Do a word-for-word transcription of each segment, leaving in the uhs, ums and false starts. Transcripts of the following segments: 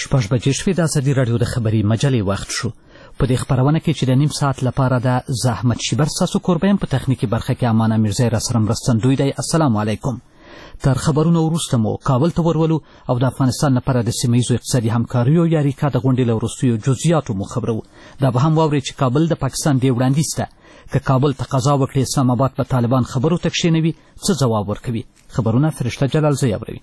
شپږ بجې شوې. د ازادي راډیو د خبري مجلې وخت شو. په دې خبرونه کې چې د نیم ساعت لپاره د زحمت شیبر ستاسو کوربه یم، په تخنیکي برخه کې امانه میرزا راسره مرستندوی دی. السلام علیکم. تر خبرونو وروسته مو کابل ته ورولو او د افغانستان لپاره د سیمه ییزو اقتصادي همکاریو یا ریکا د غونډې له وروستیو جزئیاتو مو خبرو. دا به هم واورئ چې کابل د پاکستان دې وړاندیز ته که کابل تقاضا وکړي اسلام آباد په طالبان خبرو ته کښېنوي، څه ځواب ورکوي. خبرونه فرشته جلالزی اوري.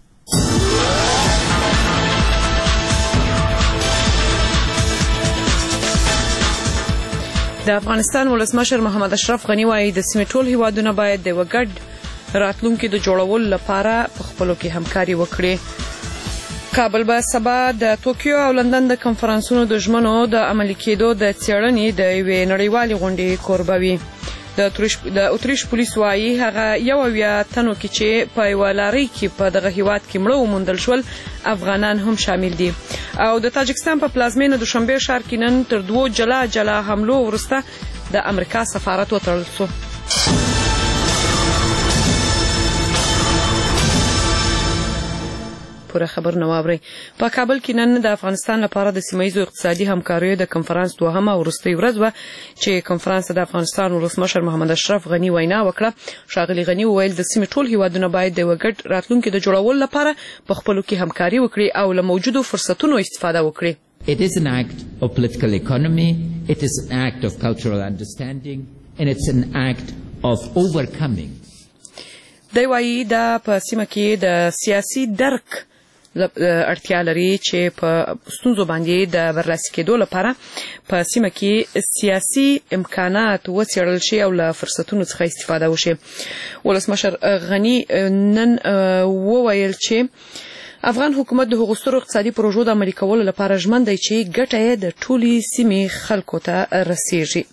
د افغانستان ولسمشر محمد اشرف غني وایي د سیمې ټول هیوادونه باید د یوه ګډ راتلونکي د جوړولو لپاره په خپلو کې همکاري وکړي. کابل به سبا د توکیو او لندن د کنفرانسونو د ژمنو د عملي کېدو د څېړنې د یوې نړیوالې غونډې کوربه وي. د اتریش پولیس وایي هغه یو اویا تنو کې چې په یوه لارۍ کې په دغه هیواد کې مړه وموندل شول افغانان هم شامل دي. او د تاجکستان په پلازمینه دوشنبه ښار کې نن تر دوو جلا جلا حملو وروسته د امریکا سفارت وتړل شو. پوره خبر نه واورئ. په کابل کې نن د افغانستان لپاره د سیمه ییزو اقتصادي همکاریو د کنفرانس دوهمه وروستۍ ورځ وه چې کنفرانس د افغانستان ولسمشر محمد اشرف غني وینا وکړه. ښاغلي غني وویل د سیمې ټول هیوادونه باید د یوه ګډ راتلونکي د جوړولو لپاره په خپلو کې همکاري وکړي او له موجودو فرصتونو استفاده وکړي. It is an act of political economy, it is an act of cultural understanding, and it's an act of overcoming. دی وایي دا په سیمه کې د سیاسي درک اړتیا لري چې په ستونزو باندې د برلاسي کېدو لپاره په سیمه کې سیاسي امکانات وڅېړل شي او له فرصتونو څخه استفاده وشي. ولسمشر غني نن وویل چې افغان حکومت د هغو سترو اقتصادي پروژو د عملي کولو لپاره ژمن دی چې ګټه یې د ټولې سیمې خلکو ته رسیږي.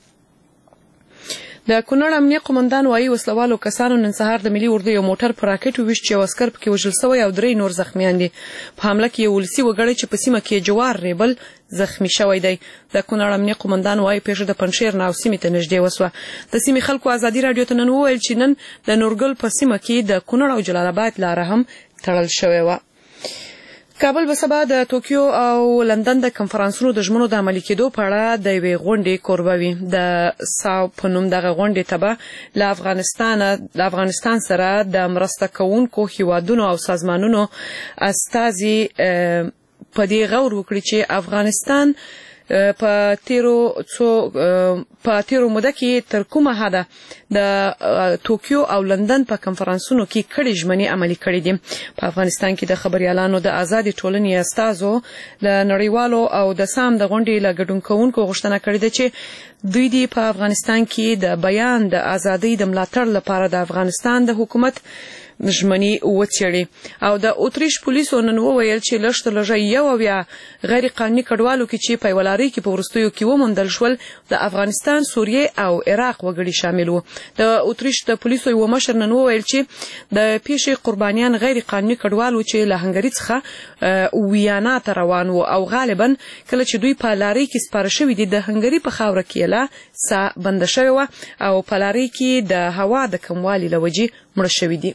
د کونړ امنیه قومندان وایي وسلوالو کسانو نن سهار د ملي اردو یو موټر په راکټ وویشت چې یو عسکر پکې وژل سوی او درې نور زخمیان دي. په حمله کې یو ولسي وګړی چې په سیمه کې جوار ریبل زخمی شوی دی. د کونړ امنیه قومندان وایي پیښه د پنجشیر نه او سیمې ته نږدې وسوه. د سیمې خلکو ازادي راډیو ته نن وویل چې نن د نورګل په سیمه کې د کونړ او جلال آباد لاره هم تړل شوې وه. کابل به سبا د توکیو او لندن د کنفرانسونو د ژمنو د عملي کېدو په اړه د یوې غونډې کوربه وي. د ساو په نوم دغه غونډې ته به له افغانستانه د افغانستان سره د مرسته کوونکو هیوادونو او سازمانونو استازي په دې غور وکړي چې افغانستان په تیرو څو په تیرو موده کې تر کومه حده د توکیو او لندن په کنفرانسونو کې کړي ژمنې عملي کړي دي. په افغانستان کې د خبريالانو د آزادې ټولنې استازو له نړیوالو او د سام د غونډې له ګډون کوونکو غوښتنه کړې ده چې دوی دې په افغانستان کې د بیان د ازادۍ د ملاتړ لپاره د افغانستان د حکومت ژمنې وڅېړي. او د اتریش پولیسو نن وویل چې لږ تر لږه یو اویا غیر قانوني کډوالو کې چې په یوه لارۍ کې په وروستیو کې وموندل شول د افغانستان، سوریې او عراق وګړي شامل وو. د اتریش د پولیسو یو مشر نن وویل چې د پیښې قربانیان غیر قانوني کډوال وو چې له هنګري څخه ویانا ته روان وو او غالبا کله چې دوی په لارۍ کې سپاره شوي دي د هنګري په خاوره کې له ساه بنده شوې وه او په لارۍ کې د هوا د کموالي له وجې مړه شوي دي.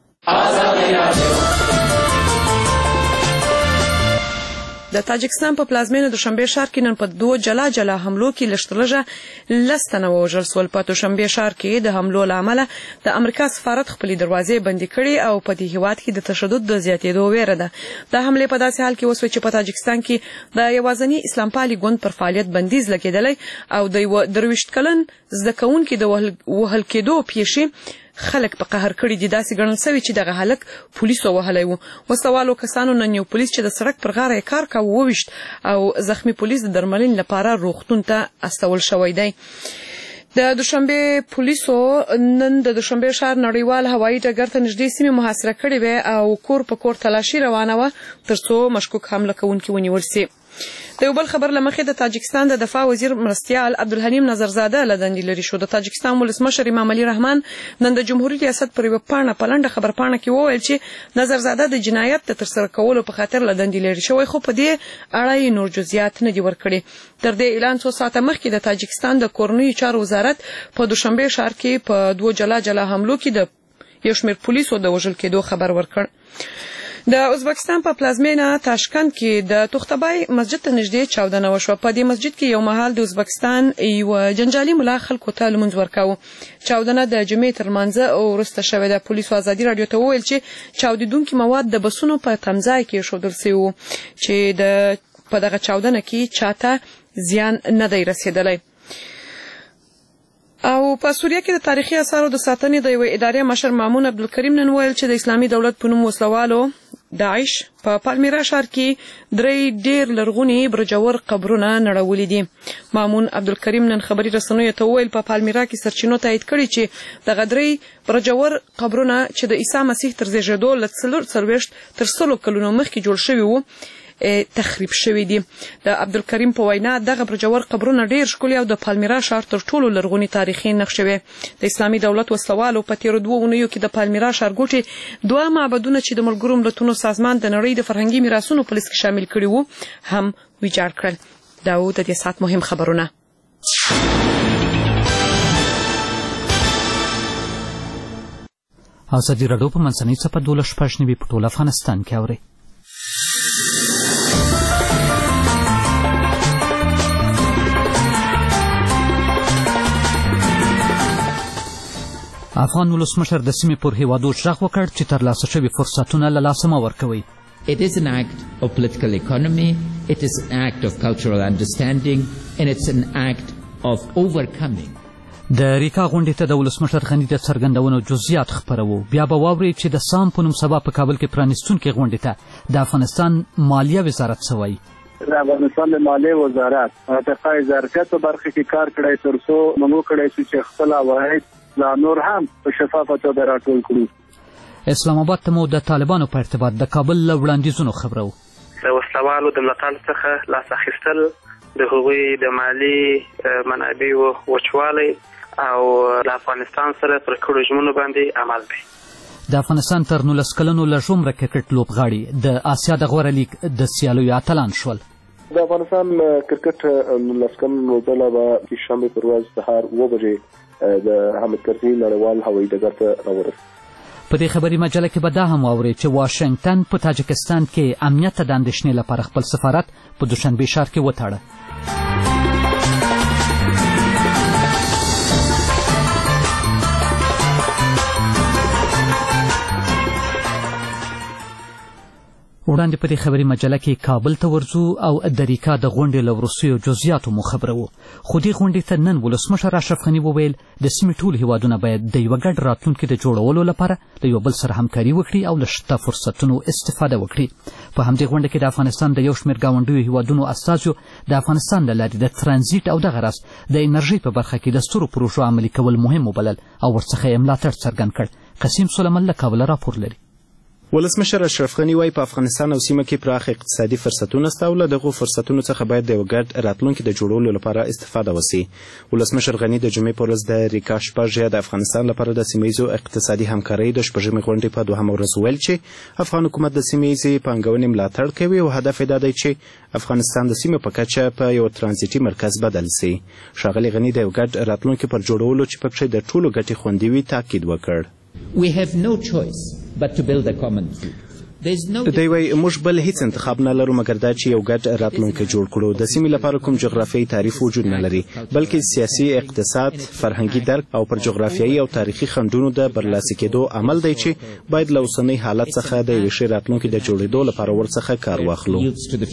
د تاجکستان په پلازمینه دوشنبه ښار کې نن په دوه جلا جلا حملو کې لږ تر لږه لس تنه ووژل شول. په دوشنبه ښار کې د حملو له امله د امریکا سفارت خپلې دروازې بندې کړې او په دې هیواد کې د تشدد د زیاتېدو ویره ده. د حملې په داسې حال کې وسوه چې په تاجکستان کې د یوازیني اسلام پالي ګوند پر فعالیت بندیز لګېدلی او د یوه درویشت کلن زده کوونکي د وهل کېدو پیښې خلک په قهر کړي دي. داسې ګڼل سوي چې دغه هلک پولیسو وهلی و. وسوالو کسانو نن یو پولیس چې د سړک پر غاړه یې کار کاوه وویشت او زخمی پولیس د درملنې لپاره روغتون ته استول شوی دی. د دوشنبه پولیسو نن د دوشنبه ښار نړیوال هوایي ډګر ته نږدې سیمې محاصره کړې وې او کور په کور تلاشي روانه وه تر څو مشکوک حمله کوونکي ونیول سي. د یو بل خبر له مخې د تاجکستان د دفاع وزیر مرستیال عبدالحلیم نظرزاده له دندې لرې شو. د تاجکستان ولسمشر امام علي رحمان نن د جمهوریت ریاست پر یوه پاڼه په لنډه خبرپاڼه کې وویل چې نظرزاده د جنایت د ترسره کولو په خاطر له دندې لرې شوی خو په دې اړه یې نور جزئیات نه دي ورکړي. تر دې اعلان څو ساعته مخکې د تاجکستان د کورنیو چارو وزارت په دوشنبه ښار کې په دوه جلا جلا حملو کې د یو شمېر پولیسو د وژل کېدو خبر ورکړ. د ازبکستان په پلازمینه تاشکند کې د توختبای مسجد ته نږدې چاودنه وشوه. په دې مسجد کې یو مهال د ازبکستان یو جنجالي ملا خلکو ته لمونځ ورکاوه. چاودنه د جمعې تر منځه وروسته شوې ده. پولیسو ازادي راډیو ته وویل چې چاودیدونکي مواد د بسونو په تمځای کې ایښودل شوي وو چې د په دغه چاودنه کې چاته زیان نه دی رسېدلی. او په سوریه کې د تاریخي اثارو د ساتنې د یوې ادارې مشر مامون عبدالکریم نن ویل چې د اسلامي دولت په نوم وسلوالو داعش په پالمیرا ښار کې درې ډېر لرغوني برجور قبرونه نړولي دي. مامون عبدالکریم نن خبري رسنیو ته ویل په پالمیرا کې سرچینو تایید کړي چې دغه درې برجور قبرونه چې د عیسی مسیح تر زیږېدو له څلور څلوېښت تر سلو کلونو مخکې جوړ شوي وو تخریب شوی دي. د عبدالکریم په وینا دغه برجور قبرونه ډیر ښکلي او د پالمیرا ښار تر ټولو لرغوني تاریخي نقشې وې. د اسلامي دولت وسلوالو په تیرو دوه اونیو کې د پالمیرا ښارګوټي دوه معبدونه چې د ملګرو ملتونو سازمان د نړۍ د فرهنګي میراثونو په لیست کې شامل کړي وو هم ویجاړ کړل. دا و د دې ساعت مهم خبرونه. ازادي راډیو په منځنۍ څپه دولس شپږ نوي په ټول افغانستان کې اوري. افغان ولسمشر د سیمې پر هیوادو غږ وکړ چې ترلاسه شوي فرصتونه له لاسه مه ورکوئ. It is an act of political economy, it is an act of cultural understanding, and it's an act of overcoming. د ریکا غونډې ته د ولسمشر غني د څرګندونو جزئیات خپروو. بیا به واورئ چې د سام په نوم سبا په کابل کې پرانیستونکې غونډې ته د افغانستان مالیه وزارت څه وایي. د افغانستان د مالیې وزارت د قای ظرفیت په برخه کې کار کړی تر څو موږ کړی شو چې خپل عواید لا نور هم په شفافه توګه راټول کړو. اسلام آباد ته مو د طالبانو په ارتباط د کابل له وړاندیزونو خبرو. د وسلوالو د ملاتړ څخه لاس اخیستل، د هغوی د مالي منابعو وچوالی او د افغانستان سره پر کړو ژمنو باندې عمل دی. د افغانستان تر نولس کلنو له ژومره کرکټ لوبغاړي د اسیا د غوره لیګ د سیالیو اتلان شول. د افغانستان کرکټ نولس کلن لوبډله به شنبه پر ورځ سهار اوه بجې د حامد کرزي نړیوال هوایي ډګر ته راورسېږي. په دې خبري مجله کې به دا هم واورئ چې واشنګټن په تاجکستان کې امنیت ته د اندېښنې لپاره خپل سفارت په دوشنبې ښار کې وتاړه. وړاندې په دې خبري مجله کې کابل ته ورځو او د ریکا د غونډې له وروستیو جزئیاتو مو خبرو. خو دې غونډې ته نن ولسمشر اشرف غني وویل د سیمې ټول هیوادونه باید د یوه ګډ راتلونکي د جوړولو لپاره له یو بل سره همکاري وکړي او له شته فرصتونو استفاده وکړي. په همدې غونډه کې د افغانستان د یو شمېر ګاونډیو هیوادونو استازو د افغانستان له لارې د ترانزیت او دغه راز د انرژۍ په برخه کې د سترو پروژو عملي کول مهم وبلل او ورڅخه یې ملاتړ څرګند کړ. قسیم سلیمان له کابله راپور لري. ولسمشر اشرف غني وايي په افغانستان او سیمه کې پراخ اقتصادي فرصتونه شته او له دغو فرصتونو څخه باید د یو ګډ راتلونکي د جوړولو لپاره استفاده وشي. ولسمشر غني د جمعې په ورځ د ریکا شپږ د افغانستان لپاره د سیمهییزو اقتصادي همکارۍ د شپږمې غونډې په دوهمه ورځ وویل چې افغان حکومت د سیمهییزې پانګونې ملاتړ کوي او هدف یې دا دی چې افغانستان د سیمې په کچه په یو ترانزیتي مرکز بدل شي. ښاغلي غني د یو ګډ راتلونکي پر جوړولو چې پکې د ټولو ګټې خوندي وي تاکید وکړ. We have no choice but to build a common future. دوی وایي موږ بل هیڅ انتخاب نه لرو مګر دا چې یو ګډ راتلونکی جوړ کړو. د سیمې لپاره کوم جغرافیایي تعریف وجود نه لري بلکې سیاسي، اقتصاد، فرهنګي درک او پر جغرافیایي او تاریخي خنډونو د برلاسي کېدو عمل دی چې باید له اوسنۍ حالت څخه د یوې ښې راتلونکي د جوړېدو لپاره ورڅخه کار واخلو.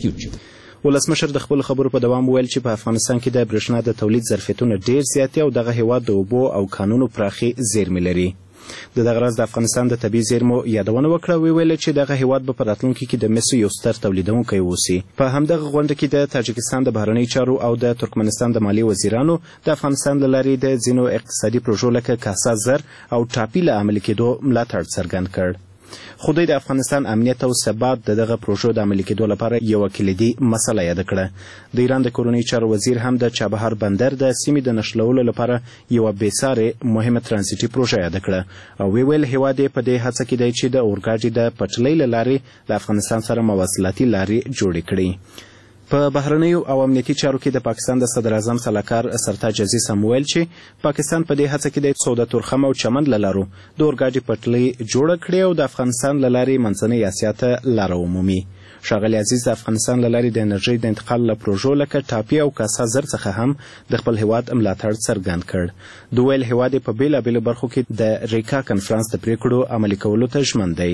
ولسمشر د خپلو خبرو په دوام وویل چې په افغانستان کې د برېښنا د تولید ظرفیتونه ډېر زیات دي او دغه هیواد د اوبو او کانونو پراخې زیرمې لري. د دغه راز د افغانستان د طبیعي زیرمو یادونه وکړه او ویل چې دغه هیواد به په راتلونکي کې د مسو یو ستر تولیدونکی اوسي. په همدغه غونډه کې د تاجکستان د بهرنیو چارو او د ترکمنستان د مالیې وزیرانو د افغانستان له لارې د ځینو اقتصادي پروژو لکه کاسا زر او ټاپي له عملي کېدو ملاتړ څرګند کړ. خو دوی د افغانستان امنیت او ثبات د دغه پروژو د عملي کېدو لپاره یوه کلیدي مسله یاده کړه. د ایران د کورنیو چارو وزیر هم د چابهار بندر د سیمې د نښلولو لپاره یوه بېسارې مهمه ترانزیتي پروژه یاده کړه او ویل هیواد یې په دې هڅه کې دی چې د اورګاډي د پټلۍ له لارې له افغانستان سره مواصلاتي لارې جوړې کړي. په بهرنیو او امنیتي چارو کې د پاکستان د صدر اعظم سلاکار سرتاج عزیز هم ویل چې پاکستان په دې هڅه کې د سودا تورخم او چمن له لارو د اورګاډي پټلۍ جوړه کړې او د افغانستان له لارې منځنۍ اسیا ته لاره ومومي. ښاغلي عزیز د افغانستان له لارې د انرژۍ د انتقال له پروژو لکه ټاپي او کاسا زر څخه هم د خپل هیواد ملاتړ څرګند کړ. د ویل هیواد یې په بېلابېلو برخو کې د ریکا کنفرانس د پریکړو عملي کولو ته ژمن دی.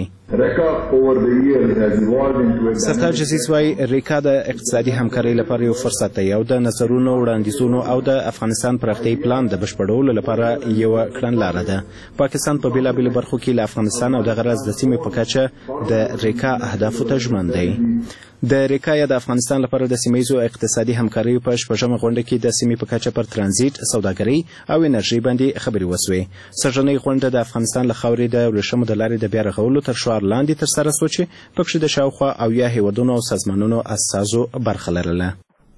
سرتاج عزیز وایي ریکا د اقتصادي همکارۍ لپاره یو فرصت دی او د نظرونو وړاندیزونو او د افغانستان پراختیایي پلان د بشپړولو لپاره یوه کړنلاره ده. پاکستان په بېلابېلو برخو کې له افغانستان او دغه راز د سیمې په کچه د ریکا اهدافو ته ژمن دی. د ریکا یا د افغانستان لپاره د سیمهیزو اقتصادي همکاریو په شپږمه غونډه کې د سیمې په کچه پر ترانزیت، سوداګرۍ او انرژۍ باندې خبرې وسوې. سږنۍ غونډه د افغانستان له خاورې د ورېښمو د لارې د بیا رغولو تر شعار لاندې ترسره سوه چې پکښې د شاوخوا اویا هیوادونو او سازمانونو استازو برخه لرله.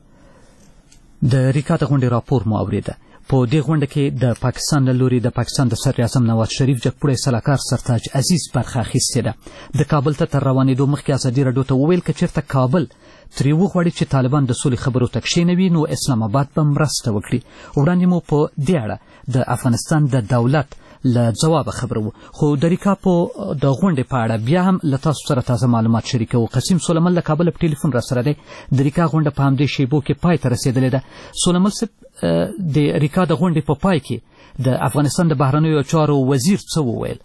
د ریکا د غونډې راپور مو اورېده. په دې غونډه کې د پاکستان له لوري د پاکستان د صدر اعظم نواز شریف جګپوړی سلاکار سرتاج عزیز برخه اخیستې ده. د کابل ته تر روانېدو مخکې ازادي راډیو ته وویل که چېرته کابل ترې وغواړي چې طالبان د سولې خبرو ته کښېنوي نو اسلام آباد به مرسته وکړي. وړاندې مو په دې اړه د افغانستان د دولت له ځوابه خبره وو، خو د ریکا په د غونډې په اړه بیا هم له تاسو سره تازه معلومات شریکوو. قسیم سلیمان له کابل په ټلیفون را سره دی. د ریکا غونډه په همدې شیبو کې پای ته رسېدلې ده. سلیمان صاحب، د ریکا د غونډې په پای کې د افغانستان د بهرنیو چارو وزیر څه وویل؟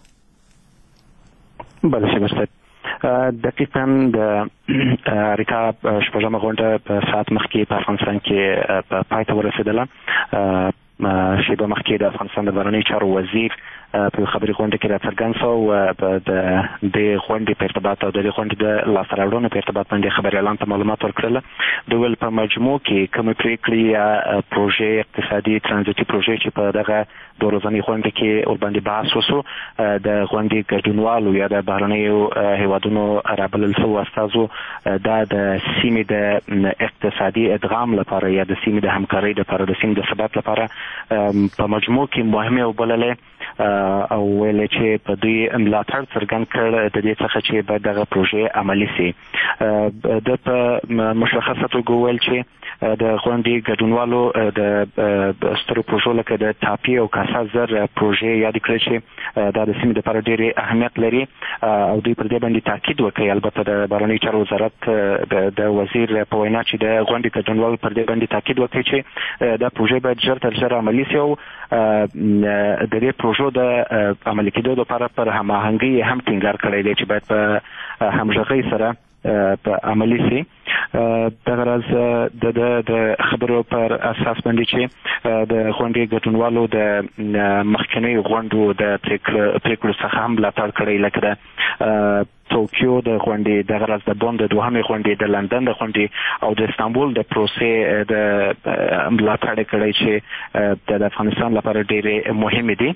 بله شبر صاحب، دقیقا د ریکا شپږمه غونډه په ساعت مخکې په افغانستان کې پای ته ورسېدله. شیبه مخکې د افغانستان د بهرنیو چارو وزیر په خبري غونډه کې راڅرګند شو او د دې غونډې په ارتباط او د دې غونډې د لاسته راوړنو په ارتباط باندې خبريالانو ته معلومات ورکړل. د ویل په مجموع کې کومې پریکړې یا پروژې اقتصادي ترانزیتي پروژې چې په دغه د ورځنۍ غونډه کې ورباندې بحث وشو، د غونډې ګډونوالو یا د بهرنیو هیوادونو رابلل شوو استازو دا د سیمې د اقتصادي ادغام لپاره یا د سیمې د همکارۍ لپاره د سیمې د ثبات لپاره په مجموع کې مهمه وبللې او ویل چې په دوی ملاتړ څرګند کړ د دې څخه چې باید دغه پروژې عملي سي. د په مشخصه توګه ویل چې د غونډې ګډونوالو د سترو پروژو لکه د ټاپي او کاسا زر پروژې یاد کړې چې دا د سیمې لپاره ډېرې اهمیت لري او دوی پر دې باندې تاکید وکړي. البته د بهرنیو چارو وزارت د وزیر په وینا چې د غونډې ګډونوالو پر دې باندې تاکید وکړي چې دا پروژې باید ژر تر ژره عملي سي او د دې پروژو د عملي کېدو لپاره پر هماهنګۍ هم ټینګار کړی دی چې باید په همغږۍ سره په عملي سي. دغه راز د خبرو پر اساس باندې چې د غونډې ګډونوالو د مخکنیو غونډو د پریکړو څخه هم ملاتړ کړی، لکه د توکیو د غونډې، دغه راز د بون د دوهمې غونډې، د لندن د غونډې او د استانبول د پروسې د ملاتړ کړی چې د افغانستان لپاره ډېرې مهمې دي.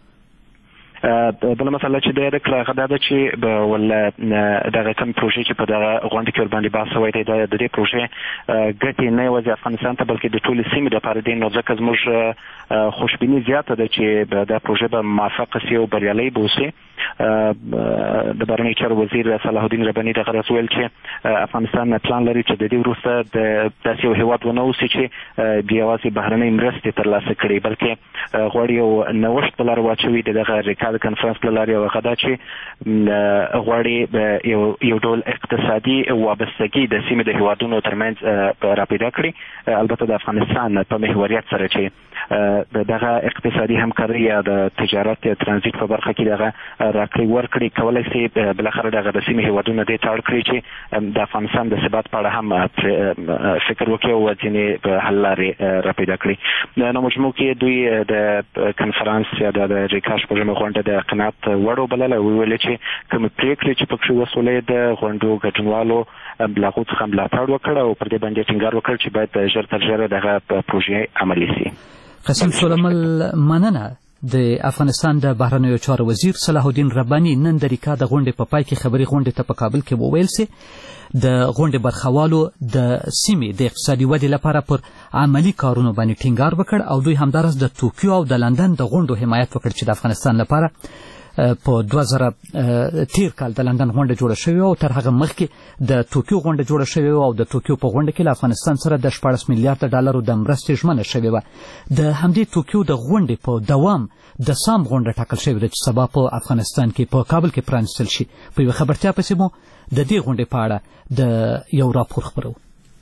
بله مسله چې د کړه هغه دا ده چې ول دغه کوم پروژې چې په دغه غونډه کې ورباندې بحث شوی دی د دې پروژې ګټې نه یوازې افغانستان ته بلکې د ټولې سیمې لپاره دی، نو ځکه زموږ خوشبیني زیاته ده چې دا پروژې به موفقه سي او بریالۍ به اوسي. د بهرنیو چارو وزیر صلاح الدین رباني دغه راز ویل چې افغانستان پلان لري چې د دې وروسته د داسې یو هیواد ونه اوسي چې یوازې بهرنۍ مرستې ترلاسه کړي، بلکې غواړي یو نوښت په لار واچوي د دغه ریکا د کنفرانس له لارې. او هغه دا چې غواړي یو یو ډول اقتصادي وابستګي د سیمې د هیوادونو ترمنځ راپیدا کړي، البته د افغانستان په محوریت سره چې دغه اقتصادي همکاري یا د تجارت یا ترانزیت په برخه کې دغه راکړې ورکړې کولای شي بالاخره دغه د سیمې هیوادونه دې ته اړ کړي چې د افغانستان د ثبات په اړه هم فکر وکړي او ځینې حل لارې راپیدا کړي. نو مجموع کې دوی د کنفرانس یا د ریکا شپږمه غونډه د قناعت وړ وبلله او ویل چې کومې پریکړې چې پکښې وسولې د غونډو ګډونوالو له هغو څخه ملاتړ وکړ او پر دې باندې ټینګار وکړ چې باید ژر تر ژره دغه پروژې عملي سي. قسم سلیمان، مننه. د افغانستان د بهرنیو چارو وزیر صلاح الدین رباني نن د ریکا د غونډې په پای کې خبري غونډې ته په کابل کې وویل چې د غونډې برخوالو د سیمې د اقتصادي ودې لپاره پر عملي کارونو باندې ټینګار وکړ او دوی همدارس د توکیو او د لندن د غونډو حمایت وکړ چې د افغانستان لپاره په دوه زره تیر کال د لندن غونډه جوړه شوې او تر هغه مخکې د توکیو غونډه جوړه شوې او د توکیو په غونډه کې له افغانستان سره د شپاړس میلیارډ ډالرو د مرستې ژمنه شوې وه. د همدې توکیو د غونډې په دوام د سام غونډه ټاکل شوې ده چې سبا په افغانستان کې په کابل کې پرانیستل شي. په یوه خبرتیا پسې مو د دې غونډې په اړه د یو راپور خپرو.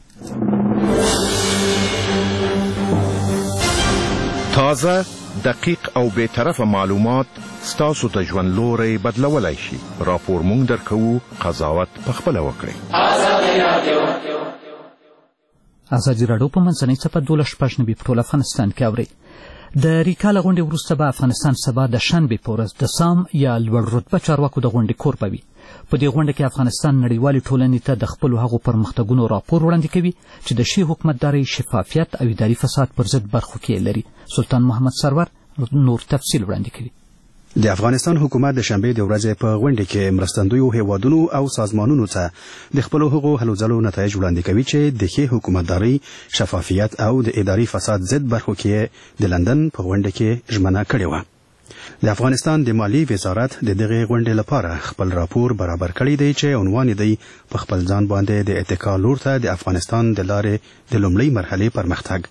تازه، دقیق او بی‌طرفه معلومات ستاسو ته ژوند لوری بدلولی شي. راپور مونږ درکوو، قضاوت پخپله وکړئ. ازادي راډیو په منځنۍ څپه دولس شپږ نوي په ټول افغانستان کې اورئ. د ریکا له غونډې وروسته به افغانستان سبا د شنبې په ورځ د سام یا لوړ رتبه چارواکو د غونډې کوربه وي. په دې غونډه کې افغانستان نړیوالې ټولنې ته د خپلو هغو پرمختګونو راپور وړاندې کوي چې د ښې حکومتدارۍ، شفافیت او اداري فساد پر ضد برخو کې لري. سلطان محمد سرور نور تفصیل وړاندې کوي. د افغانستان حکومت د شنبې د ورځې په غونډه کې مرستندویو هیوادونو او سازمانونو ته د خپلو هغو هلو ځلو نتایج وړاندې کوي چې د ښې حکومتدارۍ، شفافیت او د اداري فساد ضد برخو کې د لندن په غونډه کې ژمنه کړې وه. د افغانستان د مالی وزارت د دغه غونډې لپاره خپل راپور برابر کړی دی چې عنوان دی په خپل ځان باندې د اتکا لور ته د افغانستان د لارې د لومړۍ مرحلې پرمختګ.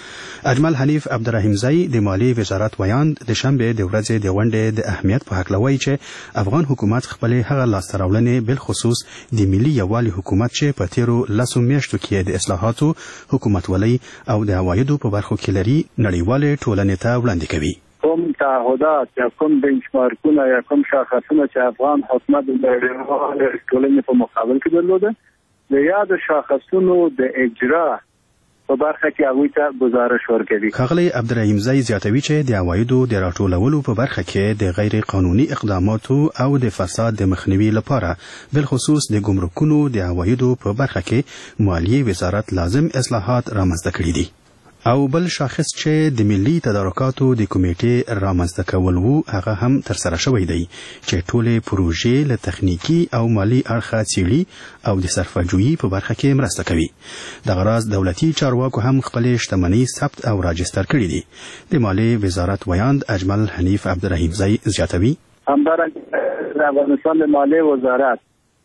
اجمل حنیف عبدالرحیمزی د مالی وزارت ویاند د شنبې د ورځې د غونډې د اهمیت په هکله وایي چې افغان حکومت خپل هغه لاسته راوړنې بالخصوص د ملي یووالي حکومت چې په تیرو لسو میاشتو کې د اصلاحاتو، حکومتولۍ او د عوایدو په برخو کې لري، نړیوالې ټولنې ته وړاندې کوي. کوم تعهدات یا کوم بنچمارکونه یا کوم شاخصونه چې افغان حکومت د نړیوالې ټولنې په مقابل کې درلوده، د یاد شاخصونو د اجرا په برخه کې هغوی ته گزارش ورکوي. ښاغلی عبدالرحیمزی زیاتوي چې د عوایدو د راټولولو په برخه کې د غیر قانوني اقداماتو او د فساد د مخنیوي لپاره بالخصوص د ګمرکونو د عوایدو په برخه کې مالیې وزارت لازم اصلاحات رامنځته کړي دي. او بل شاخص چې د ملي تدارکاتو د کمیټې رامنځته کول وو هغه هم ترسره شوی دی چې ټولې پروژې له تخنیکی او مالی اړخه څیړي او د صرفه‌جویي په برخه کې مرسته کوي. دغه راز دولتي چارواکو هم خپلې شتمنۍ ثبت او راجستر کړي دي. د مالی وزارت ویاند اجمل حنیف عبدالرحیمزی زیاتوي همدارنګه د افغانستان د مالی وزارت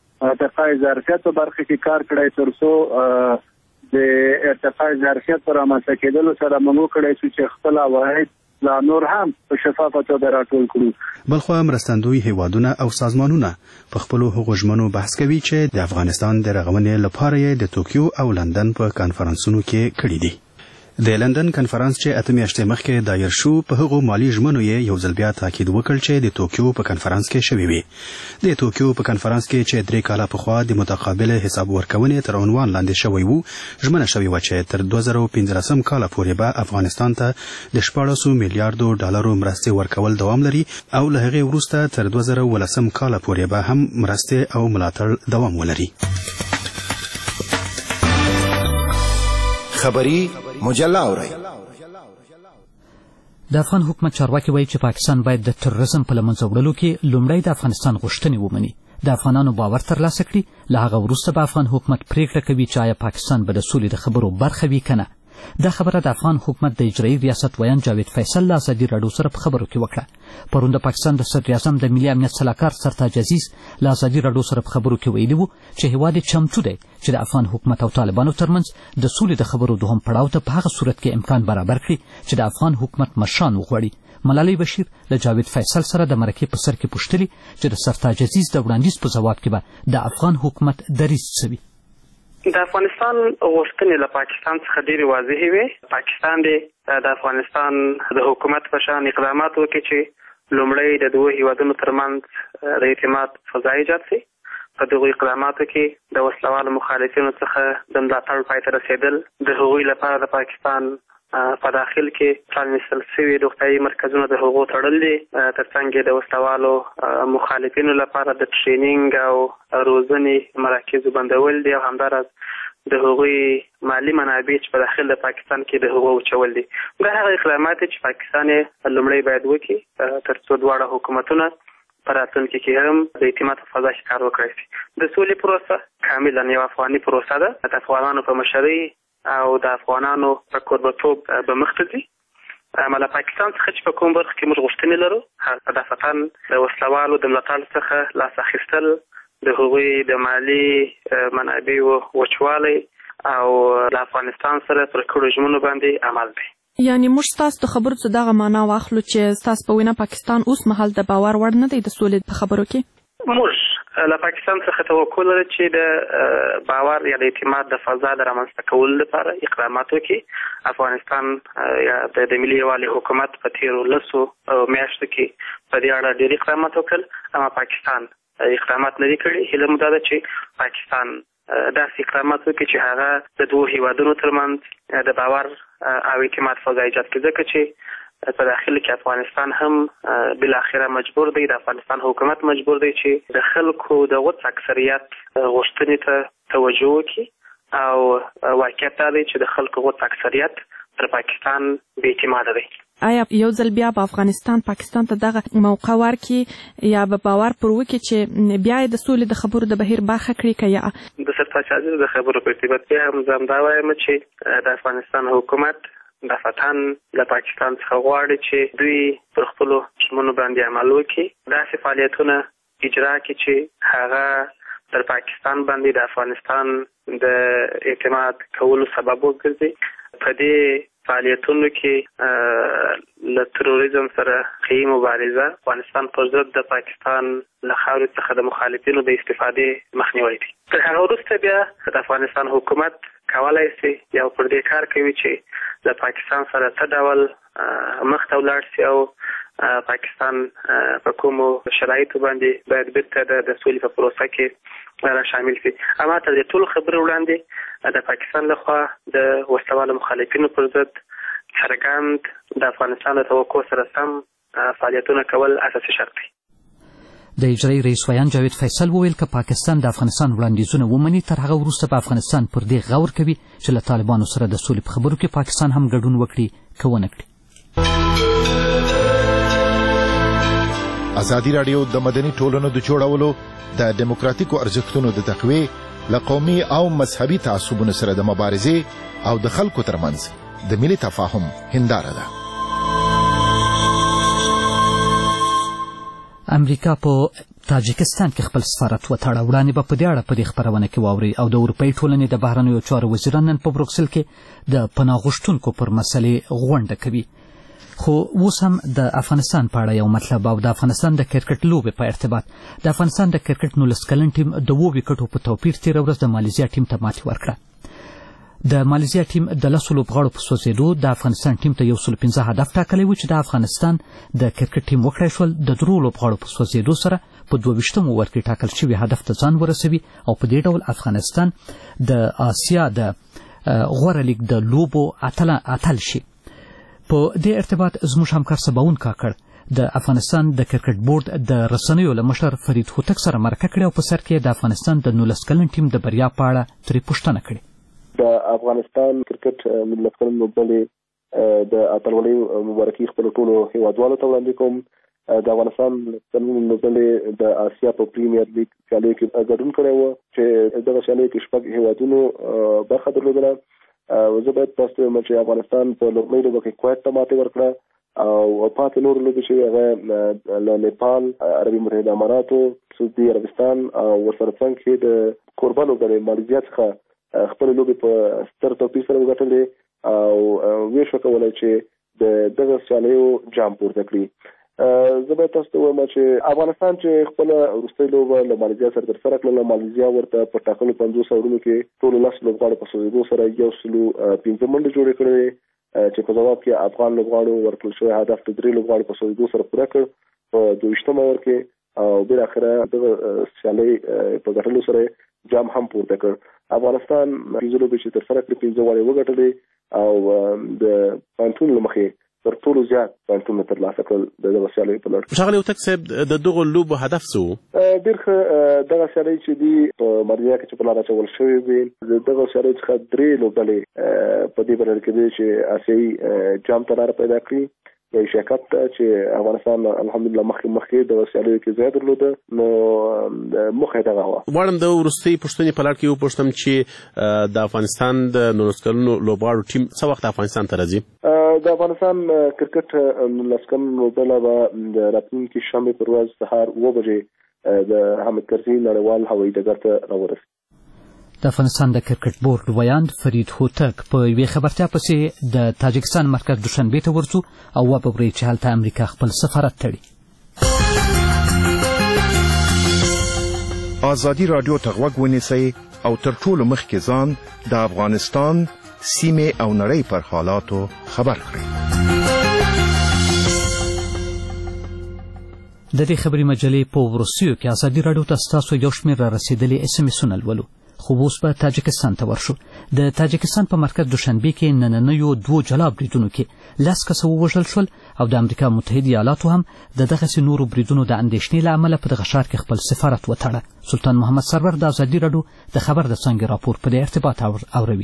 د ارتقاء ظرفیت په برخه کې کار کړی تر څو د ارتقاء ظرفیت پر رامنځته کېدلو سره موږ کړی چې خپل عواید لا نور هم په شفافه توګه راټول کړو. بلخو مرستندوی هیوادونه او سازمانونه په خپلو هغو ژمنو بحث کوي چې د افغانستان د رغونې لپاره یې د توکیو او لندن په کانفرنسونو کې کړي دي. د لندن کنفرانس چې اته میاشتې مخکې دایر شو په هغو مالی ژمنو یې یو ځل بیا تاکید وکړ چې د توکیو په کنفرانس کې شوي وي. د توکیو په کنفرانس کې چې درې کاله پخوا د متقابل حساب ورکونې تر عنوان لاندې شوی وو، ژمنه شوې وه چې تر دوه زره پنځلسم کاله پورې به افغانستان ته د شپاړسو میلیارډو ډالرو مرستې ورکول دوام لري او له هغې وروسته تر دوه زره ولسم کاله پورې به هم مرستې او ملاتړ دوام ولري. خبری مجله اورئ. د افغان حکومت چارواکي وایي چې پاکستان باید د تروریزم په له منځه وړلو کې لومړی د افغانستان غوښتنې ومني، د افغانانو باور ترلاسه کړي، له هغه وروسته به افغان حکومت پریکړه کوي چې آیا پاکستان به د سولې د خبرو برخه وي که نه. دا خبره د افغان حکومت د اجرایي ریاست ویان جاوید فیصل له ازادي راډیو سره په خبرو کې وکړه. پرون د پاکستان د صدر اعظم د ملي امنیت سلاکار سرتاج عزیز له ازادي راډیو سره په خبرو کې ویلي وو چې هیواد یې چمتو دی چې د افغان حکومت او طالبانو ترمنځ د سولې د خبرو دوهم پړاو ته په هغه صورت کې امکان برابر کړي چې د افغان حکومت مشران وغواړي. ملالۍ بشیر له جاوید فیصل سره د مرکې په سر کې پوښتلي چې د سرتاج عزیز د وړاندیز په ځواب کې به د افغان حکومت دریځ څه وي. د افغانستان غوښتنې له پاکستان څخه ډېرې واضحې وې. پاکستان دې د افغانستان د حکومت په شان اقدامات وکړي چې لومړی د دوو هیوادونو ترمنځ د اعتماد فضا ایجاد شي. په دغو اقداماتو کې د وسلوالو مخالفینو څخه د ملاتړ پای ته رسېدل، د هغوی لپاره د پاکستان په داخل کې پرانیستل شوي روغتیايي مرکزونه د هغو تړل دي، ترڅنګ د وسلوالو مخالفینو لپاره د ټرینینګ او روزنې مراکزو بندول دي او همداراز د هغوی مالی منابع چې په داخل د پاکستان کې د هغو وچول دي. دا هغه اقدامات چې پاکستان یې لومړی باید وکړي تر څو دواړه حکومتونه په راتلونکي کې هم د اعتماد په فضا کې کار وکړی شي. د سولې پروسه کاملا یو افغاني پروسه ده. د افغانانو په مشرۍ او د افغانانو په کوربه‌توب به مخته ځي. مله پاکستان څخه چې په کوم برخه کې موږ غوښتنې لرو هغه دفعتاً د وسلوالو د ملاتړ څخه لاس اخیستل د هغوی د مالی منابعو وچوالی او د افغانستان سره پر کړو ژمنو باندې عمل دی. یعنی موږ ستاسو د خبرو څخه دغه معنا واخلو چې ستاسو په وینا پاکستان اوس مهال د باور وړ نه دی د سولې په خبرو کې؟ موږ له پاکستان څخه توقع لرو چې د باور یا د اعتماد د فضا د رامنځته کولو لپاره اقدامات وکړي. افغانستان یا د ملي یووالي حکومت په تیرو لسو میاشتو کې په دې اړه ډېر اقدامات وکړل، اما پاکستان اقدامات نه دي کړي. هیله مو دا ده چې پاکستان داسې اقدامات وکړي چې هغه د دوو هیوادونو ترمنځ د باور او اعتماد فضا ایجاد کړي، ځکه چې په داخل کې افغانستان هم بالاخره مجبور دی، د افغانستان حکومت مجبور دی چې د خلکو د غوڅ اکثریت غوښتنې ته توجه وکړي او واقعیت دا دی چې د خلکو غوڅ اکثریت تر پاکستان بې اعتماده دی. آیا یو ځل بیا په افغانستان پاکستان ته دغه موقع ورکړي یا به باور پر وکړي چې بیا د سولې د خبرو د بهیر برخه کړي که یا د سرتاچاجي د خبرو په ارتباط کې هم زه همدا وایم چې د افغانستان حکومت دفعتاً له پاکستان څخه غواړي چې دوی پر خپلو ژمنو باندې عمل وکړي، داسې فعالیتونه اجرا کړي چې هغه تر پاکستان باندې د افغانستان د اعتماد کولو سبب وګرځي. په دې فعالیتونو کې له تروریزم سره قوي مبارزه، افغانستان پر ضد د پاکستان له خاورې څخه د مخالفینو د استفادې مخنیوی دی. تر هغه وروسته بیا د افغانستان حکومت کولای شي یا پر دې کار کوي چې د پاکستان سره څه ډول مخ ته ولاړ شي او پاکستان په کومو شرایطو باندې باید بیرته د سولې په پروسه کې را شامل شي. اما تر دې ټولو خبرې وړاندې د پاکستان لخوا د وسلوالو مخالفینو پر ضد څرګند د افغانستان د توقع سره سم فعالیتونه کول اساسي شرط دی. د اجرایي رئیس ویان جاوید فیصل وویل که پاکستان د افغانستان وړاندیزونه ومني تر هغه وروسته په افغانستان پر دې غور کوي چې له طالبانو سره د سولې په خبرو کې پاکستان هم ګډون وکړي که ونه کړي. ازادي راډیو د مدني ټولنو د جوړولو د دیموکراتیکو ارزښتونو د تقویې له قومي او مذهبي تعصبونو سره د مبارزې او د خلکو ترمنځ د ملي تفاهم هنداره ده. امریکا په تاجکستان کې خپل سفارت وتاړه. وړاندې به په دې اړه په دې خپرونه کې واورئ. او د اروپایي ټولنې د بهرنیو چارو وزیران نن په بروکسل کې د پناه غوښتونکو پر مسلې غونډه کوي. خو اوس هم د افغانستان په اړه یو مطلب او د افغانستان د کرکټ لوبې په ارتباط. د افغانستان د کرکټ نولس کلن ټیم د اوو وکټو په توپیر تېره ورځ د مالیزیا ټیم ته ماتې ورکړه. د مالیزیا ټیم د لسو لوبغاړو په سوځېدو د افغانستان ټیم ته یو سل پنځه هدف ټاکلی و چې د افغانستان د کرکټ ټیم وکړی شول د درو لوبغاړو په سوځېدو سره په دوه ویشتم اوور کې ټاکل شوي هدف ته ځان ورسوي او په دې ډول افغانستان د آسیا د غوره لیګ د لوبو اتل شي. په دې ارتباط زموږ همکار سباون کاکړ د افغانستان د کرکټ بورډ د رسنیو له مشر فرید هوتک سره مرکه کړې او په سر کې د افغانستان د نولس کلن ټیم د بریا په اړه ترې پوښتنه کړې. د افغانستان کرکټ نولس کلن لوبډلې د اتلولۍ مبارکي خپلو ټولو هیوادوالو ته وړاندې کوم. د افغانستان لوبډلې د آسیا په پریمیر لیګ سیالیو کې ګډون کړی و چې دغه سیالیو کې شپږ هیوادونو برخه درلودله. زه باید تاسو ته وایم چې افغانستان په لومړۍ لوبه کې کویت ته ماتې ورکړه او پاتې نورې لوبې چې هغه له نیپال، عربي متحده اماراتو، سعودي عربستان او ورسره څنګ کې د کوربه لوبډلې مالیزیا څخه خپل لوبې په ستر توپیر سره وګټلې او ویش وکولای چې د دغه سیالیو جام پورته کړي. زه باید تاسو ته وایم چې افغانستان چې خپله وروستۍ لوبه له مالیزیا سره ترسره کړله، مالیزیا ورته په ټاکلو پنځوس اورونو کې ټولو لس لوبغاړو په سوځېدو سره یو سلو پنځه منډې جوړې کړې چې په ځواب کې افغان لوبغاړو ورکړل شوی هدف د درې لوبغاړو په سوځېدو سره پوره کړ په دوه ویشتم اوور کې او بالاخره دغه سیالۍ په ګټلو سره جام هم پورته کړ. افغانستان پنځه لوبې چې ترسره کړې پنځه واړې وګټلې او د پوینټونو له مخې تر ټولو زیات پوینټونه ترلاسه کړل د دغه سیالیو په لړ. ښاغلی هوتک صاحب د دغو لوبو هدف څه و؟ ډېر ښه. دغه سیالۍ چې دي په مالیزیا کې چې په لار اچول شوې وې د دغه سیالیو څخه درې لوبډلې په دې برخه کې دي چې آسیایي جام ته لاره پیدا کړي. یا ایشیا کپ ته چې افغانستان الحمدلله مخکې مخکې دغه سیالیو کې ځای درلوده نو موخه یې دغه وه. غواړم د وروستۍ پوښتنې په لړ کې وپوښتم چې د افغانستان د نولس کلنو لوبغاړو ټیم څه وخت افغانستان ته راځي؟ د افغانستان کرکټ نولسم لوبډله به د راتلونکي شنبې پر ورځ سهار اوه بجې د حامد کرزي نړیوال هوایي ډګر ته راورسي. د افغانستان د کرکټ بورډ ویاند فرید هوتک په یوې خبرتیا پسې د تاجکستان مرکز دوشنبې ته ورځو او وبوري چې هلته امریکا خپل سفارت تړي. ازادي رادیو ته غوږ ونیسئ او تر ټولو مخکې ځان د افغانستان سیمې او نړۍ پر حالاتو خبر کړئ. د دې خبري مجلې په وروستیو کې ازادي رادیو ته ستاسو یو شمېر را رسېدلي اس ام اسونه لولو. خو اوس به تاجکستان ته ورشو. د تاجکستان په مرکز دوشنبې کې نننیو دوو جلا بریدونو کې لس کسه ووژل شول او د امریکا متحده ایالاتو هم د دغسې نورو بریدونو د اندېښنې له امله په دغه ښار کې خپل سفارت وتړه. سلطان محمد سرور د ازادي رادیو د خبر د څانګې راپور په دې ارتباط اوروي.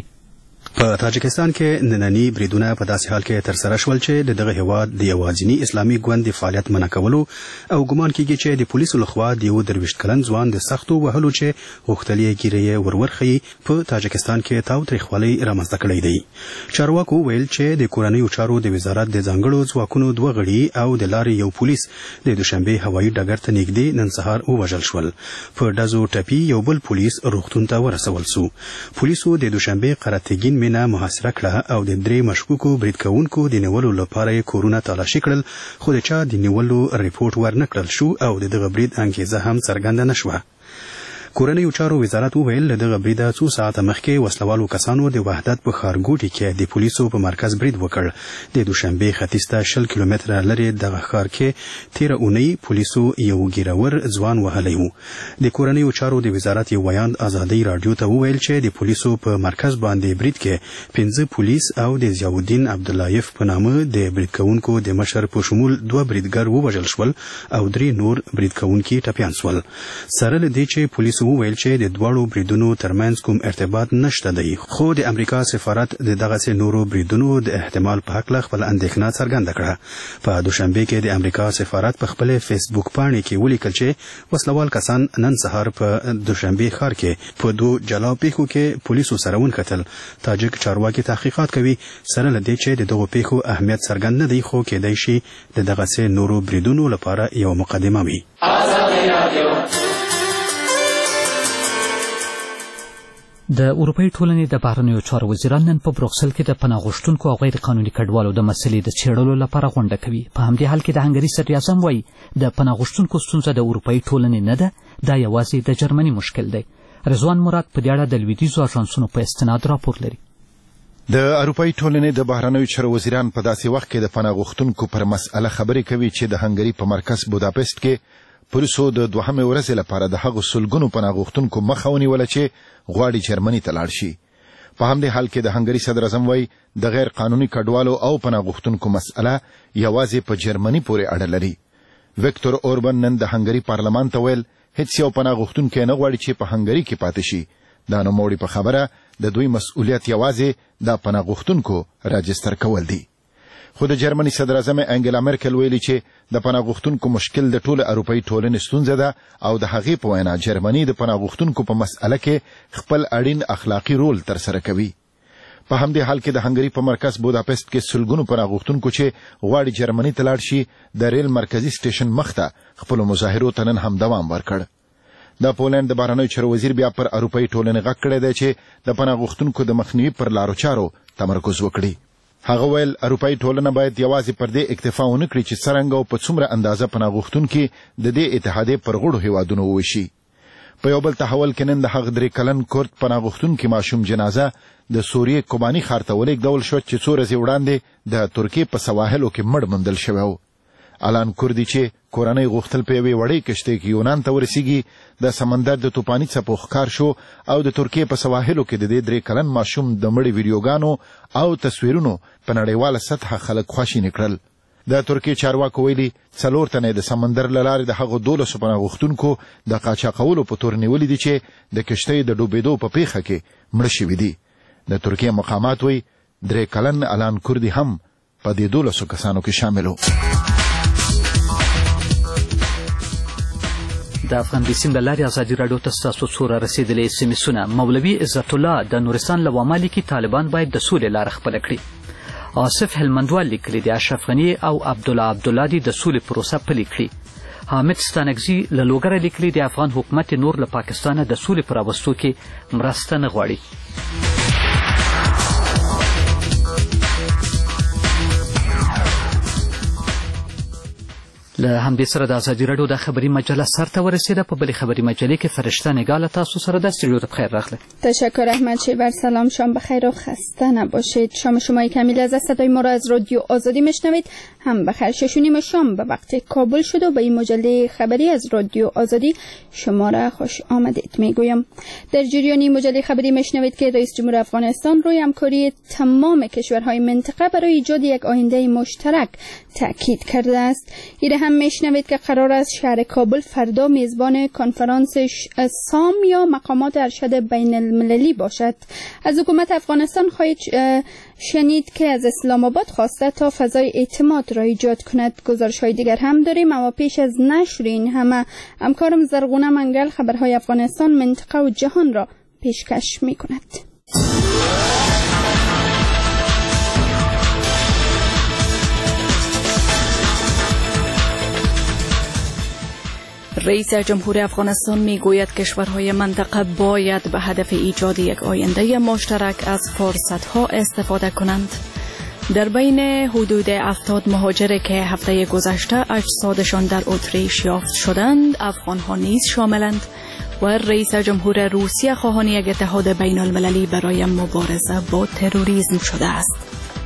په تاجکستان کې نننی بریدونه په داسې حال کې ترسره شول چې د دغه هیواد د یوازینی اسلامي ګوند د فعالیت منع کولو او ګمان کېږي چې د پولیسو لخوا د یو درویشت کلن ځوان د سختو وهلو چې غوښتل یې ګیرې یې ورورښیي په تاجکستان کې تاوتریخوالی رامنځته کړی دی. چارواکو ویل چې د کورنیو چارو د وزارت د ځانګړو ځواکونو دوه غړي او د لارې یو پولیس د دوشنبې هوایي ډګر ته نږدې نن سهار ووژل شول. په ډزو ټپي یو بل پولیس روغتون ته ورسول سو. پولیسو د دوشنبې قراتګین مینا محاصره کړه او د درې مشکوکو برید کوونکو د نیولو لپاره یې کورونه تالاشي کړل، خو د چا د نیولو ریپورت ورنه کړل شو او د دغه برید انګیزه هم څرګنده نه شوه. کورنیو چارو وزارت وویل له دغه بریده څو ساعته مخکې وسلوالو کسانو د وحدت په ښارګوټي کې د پولیسو په مرکز برید وکړ. د دوشنبې ختیځ ته شل کیلومتره لرې دغه ښار کې تیره اونۍ پولیسو یو ګیرور ځوان وهلی و. د کورنیو چارو د وزارت یو ویاند ازادۍ راډیو ته وویل چې د پولیسو په مرکز باندې برید کې پنځه پولیس او د ضیاءالدین عبداللایف په نامه د برید کوونکو د مشر په شمول دوه بریدګر ووژل شول او درې نور برید کوونکي ټپیان شول. سره له دې چې پولیسو وویل چې د دواړو بریدونو ترمنځ کوم ارتباط نشته دی، خو د امریکا سفارت د دغسې نورو بریدونو د احتمال په هکله خپل اندېښنه څرګنده کړه. په دوشنبې کې د امریکا سفارت په خپل فیسبوک پاڼې کې ولیکل چې وسلوال کسان نن سهار په دوشنبې ښار کې په دوه جلا پیښو کې پولیسو سره ونښتل. تاجک چارواکي تحقیقات کوي، سره له دې چې د دغو پیښو اهمیت څرګند نه دی، خو کېدای شي د دغسې نورو بریدونو لپاره یو مقدمه وي. د اروپایي ټولنې د بهرنیو چارو وزیران نن په بروکسل کې د پناه غوښتونکو او غیر قانوني کډوالو د مسلې د څېړلو لپاره غونډه کوي. په همدې حال کې د هنګري صدر اعظم وایي د پناه غوښتونکو ستونزه د اروپایي ټولنې نه ده، دا یوازې د جرمني مشکل دی. رضوان مراد په دې اړه د لویدیځو اژانسونو په استناد راپور لري. د اروپایي ټولنې د بهرنیو چارو وزیران په داسې وخت کې د پناه غوښتونکو پر مسأله خبرې کوي چې د هنګري په مرکز بوداپست کې پولیسو د دوهمې ورځې لپاره د هغو سلګونو پناه غوښتونکو مخه ونیوله چې غواړي جرمني ته لاړ شي. په همدې حال کې د هنګري صدر اعظم وایي د غیر قانوني کډوالو او پناه غوښتونکو مسأله یوازې په جرمني پورې اړه لري. ویکتور اوربن نن د هنګري پارلمان ته ویل هیڅ یو پناه غوښتونکی نه غواړي چې په هنګري کې پاتې شي. دا نوموړي په خبره د دوی مسؤلیت یوازې د پناه غوښتونکو راجستر کول دي. خو د جرمني صدر اعظم انګلا مرکل ویلي چې د پناه غوښتونکو مشکل د ټوله اروپایي ټولنې ستونزه ده او د هغې په وینا جرمني د پناه غوښتونکو په مسأله کې خپل اړین اخلاقي رول ترسره کوي. په همدې حال کې د هنګري په مرکز بوداپست کې سلګونو پناه غوښتونکو چې غواړي جرمني ته لاړ شي د ریل مرکزي سټیشن مخته خپلو مظاهرو ته نن هم دوام ورکړ. د پولند د بهرنیو چارو وزیر بیا پر اروپایي ټولنې غږ کړی دی چې د پناه غوښتونکو د مخنیوي پر لارو چارو تمرکز وکړي. هغه ویل اروپایي ټولنه باید یوازې پر دې اکتفا ونه کړي چې څرنګه او په څومره اندازه پناه غوښتونکي د دې اتحادیې پر غړو هیوادونو وویشي. په یو بل تحول کې نن د هغه درې کلن کورد پناه غوښتونکي ماشوم جنازه د سوریې کوباني ښار ته ولېږدول شوه چې څو ورځې وړاندې د ترکیې په سواحلو کې مړ موندل شوی و. الان کردي چې کورنۍ غوښتل په یوې وړې کشتۍ کې یونان ته ورسیږي د سمندر د توپاني څپو ښکار شو او د ترکیې په سواحلو کې د دې درې کلن ماشوم د مړي ویډیوګانو او تصویرونو په نړیواله سطحه خلک خواشیني کړل. د ترکیې چارواکو ویلي څلور تنه د سمندر له لارې د هغو دولسو پناه غوښتونکو د قاچاقولو په تور نیولي دي چې د کشتۍ د ډوبېدو په پیښه کې مړه شوي دي. د ترکیې مقامات وایي درې کلن الان کردي هم په دې دولسو کسانو کې شامل و. د افغان بیسیم له لارې ازادي راډیو ته ستاسو څو را رسېدلي اس ام اسونه. مولوي عزت الله د نورستان له وامالي کې طالبان باید د سولې لاره خپله کړي. آصف هلمندوال لیکلي د اشرف غنی او عبدالله عبدالله د سولې پروسه پلي کړي. حامد ستانکزي له لوګره لیکلي د افغان حکومت نور له پاکستانه د سولې پر راوستو کې مرسته نه غواړي. له همدې سره د ازادي راډیو د خبری مجله سر ته ورسیده. په بلې خبری مجلې کې فرشته نگاه تاسو سره د استودیو ته بخیر راغله. تشکر احمد شیبر. سلام، شام بخیر و خسته نباشید. شام شما کمیل از صدای ما را از رادیو آزادی میشنوید. هم بخیر. شش و نیم شام به وقت کابل شد و به این مجله خبری از رادیو آزادی شما را خوش آمدید میگویم. در جریان این مجله خبری میشنوید که رئیس جمهور افغانستان روی همکاری تمام کشورهای منطقه برای ایجاد یک آینده مشترک تاکید کرده است. این هم میشنوید که قرار است شهر کابل فردا میزبان کنفرانس سام یا مقامات ارشد بین المللی باشد. از حکومت افغانستان خواهید شنید که از اسلام آباد خواسته تا فضای اعتماد را ایجاد کند. گزارش های دیگر هم داریم، اما پیش از نشر این همه همکارم زرغونه منگل خبرهای افغانستان، منطقه و جهان را پیشکش می کند. رئیس جمهور افغانستان میگوید کشورهای منطقه باید به هدف ایجاد یک آینده مشترک از فرصت‌ها استفاده کنند. در بین حدود هفتاد مهاجر که هفته گذشته اجسادشان در اتریش یافت شدند، افغان‌ها نیز شاملند و رئیس جمهور روسیه خواهان یک اتحاد بین المللی برای مبارزه با تروریسم شده است.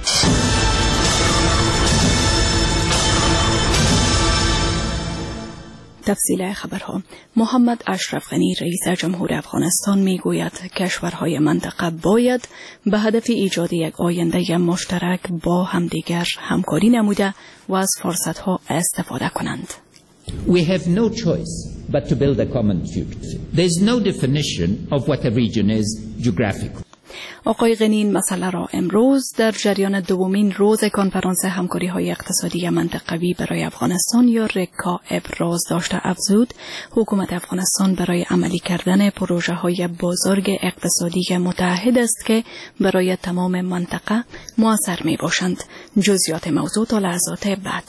تفصیل خبرها. محمد اشرف غنی رئیس جمهور افغانستان میگوید کشورهای منطقه باید به هدف ایجاد یک آینده مشترک با همدیگر همکاری نموده و از فرصتها استفاده کنند. We have no choice but to build a common future. There is no definition of what a region is geographically. آقای غنی این مسئله را امروز در جریان دومین روز کنفرانس همکاری‌های اقتصادی منطقوی برای افغانستان یا رکا ابراز داشته. افزود حکومت افغانستان برای عملی کردن پروژه‌های بزرگ اقتصادی متحد است که برای تمام منطقه مؤثر می‌باشند. جزئیات موضوع تا لحظات بعد.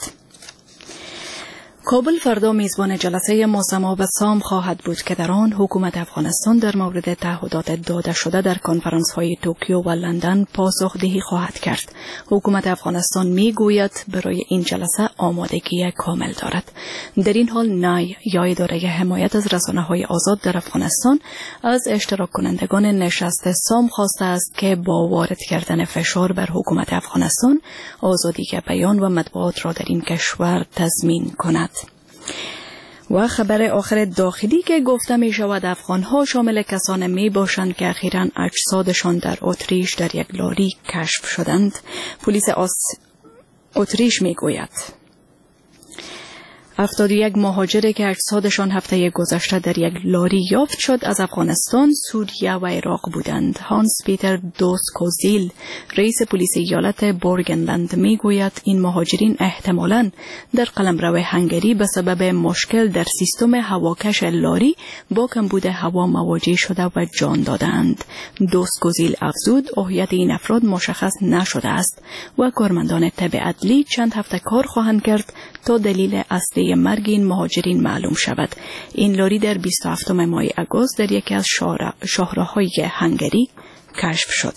کابل فردا میزبان جلسه ماسما و سام خواهد بود که در آن حکومت افغانستان در مورد تعهدات داده شده در کنفرانس‌های توکیو و لندن پاسخدهی خواهد کرد. حکومت افغانستان میگوید برای این جلسه آمادگی کامل دارد. در این حال نای یا اداره حمایت از رسانه‌های آزاد در افغانستان از اشتراک کنندگان نشست سام خواسته است که با وارد کردن فشار بر حکومت افغانستان آزادی بیان و مطبوعات را در این کشور تضمین کند. و خبر آخر داخلی که گفته می شود افغان‌ها شامل کسان می باشند که اخیراً اجسادشان در اتریش در یک لاری کشف شدند. پلیس اتریش می گوید هفتاد و یک مهاجر که اجسادشان هفته گذشته در یک لاری یافت شد از افغانستان، سوریه و عراق بودند. هانس پیتر دوسکوزیل رئیس پلیس ایالت بورگنلند میگوید این مهاجرین احتمالاً در قلمرو هنگری به سبب مشکل در سیستم هواکش لاری با کمبود هوا مواجه شده و جان دادند. دوسکوزیل افزود هویت این افراد مشخص نشده است و کارمندان طب عدلی چند هفته کار خواهند کرد تا دلیل اصلی مرگ این مهاجرین معلوم شود. این لاری در بیست و هفتم ماه آگوست در یکی از شاهراهای هنگری کشف شد.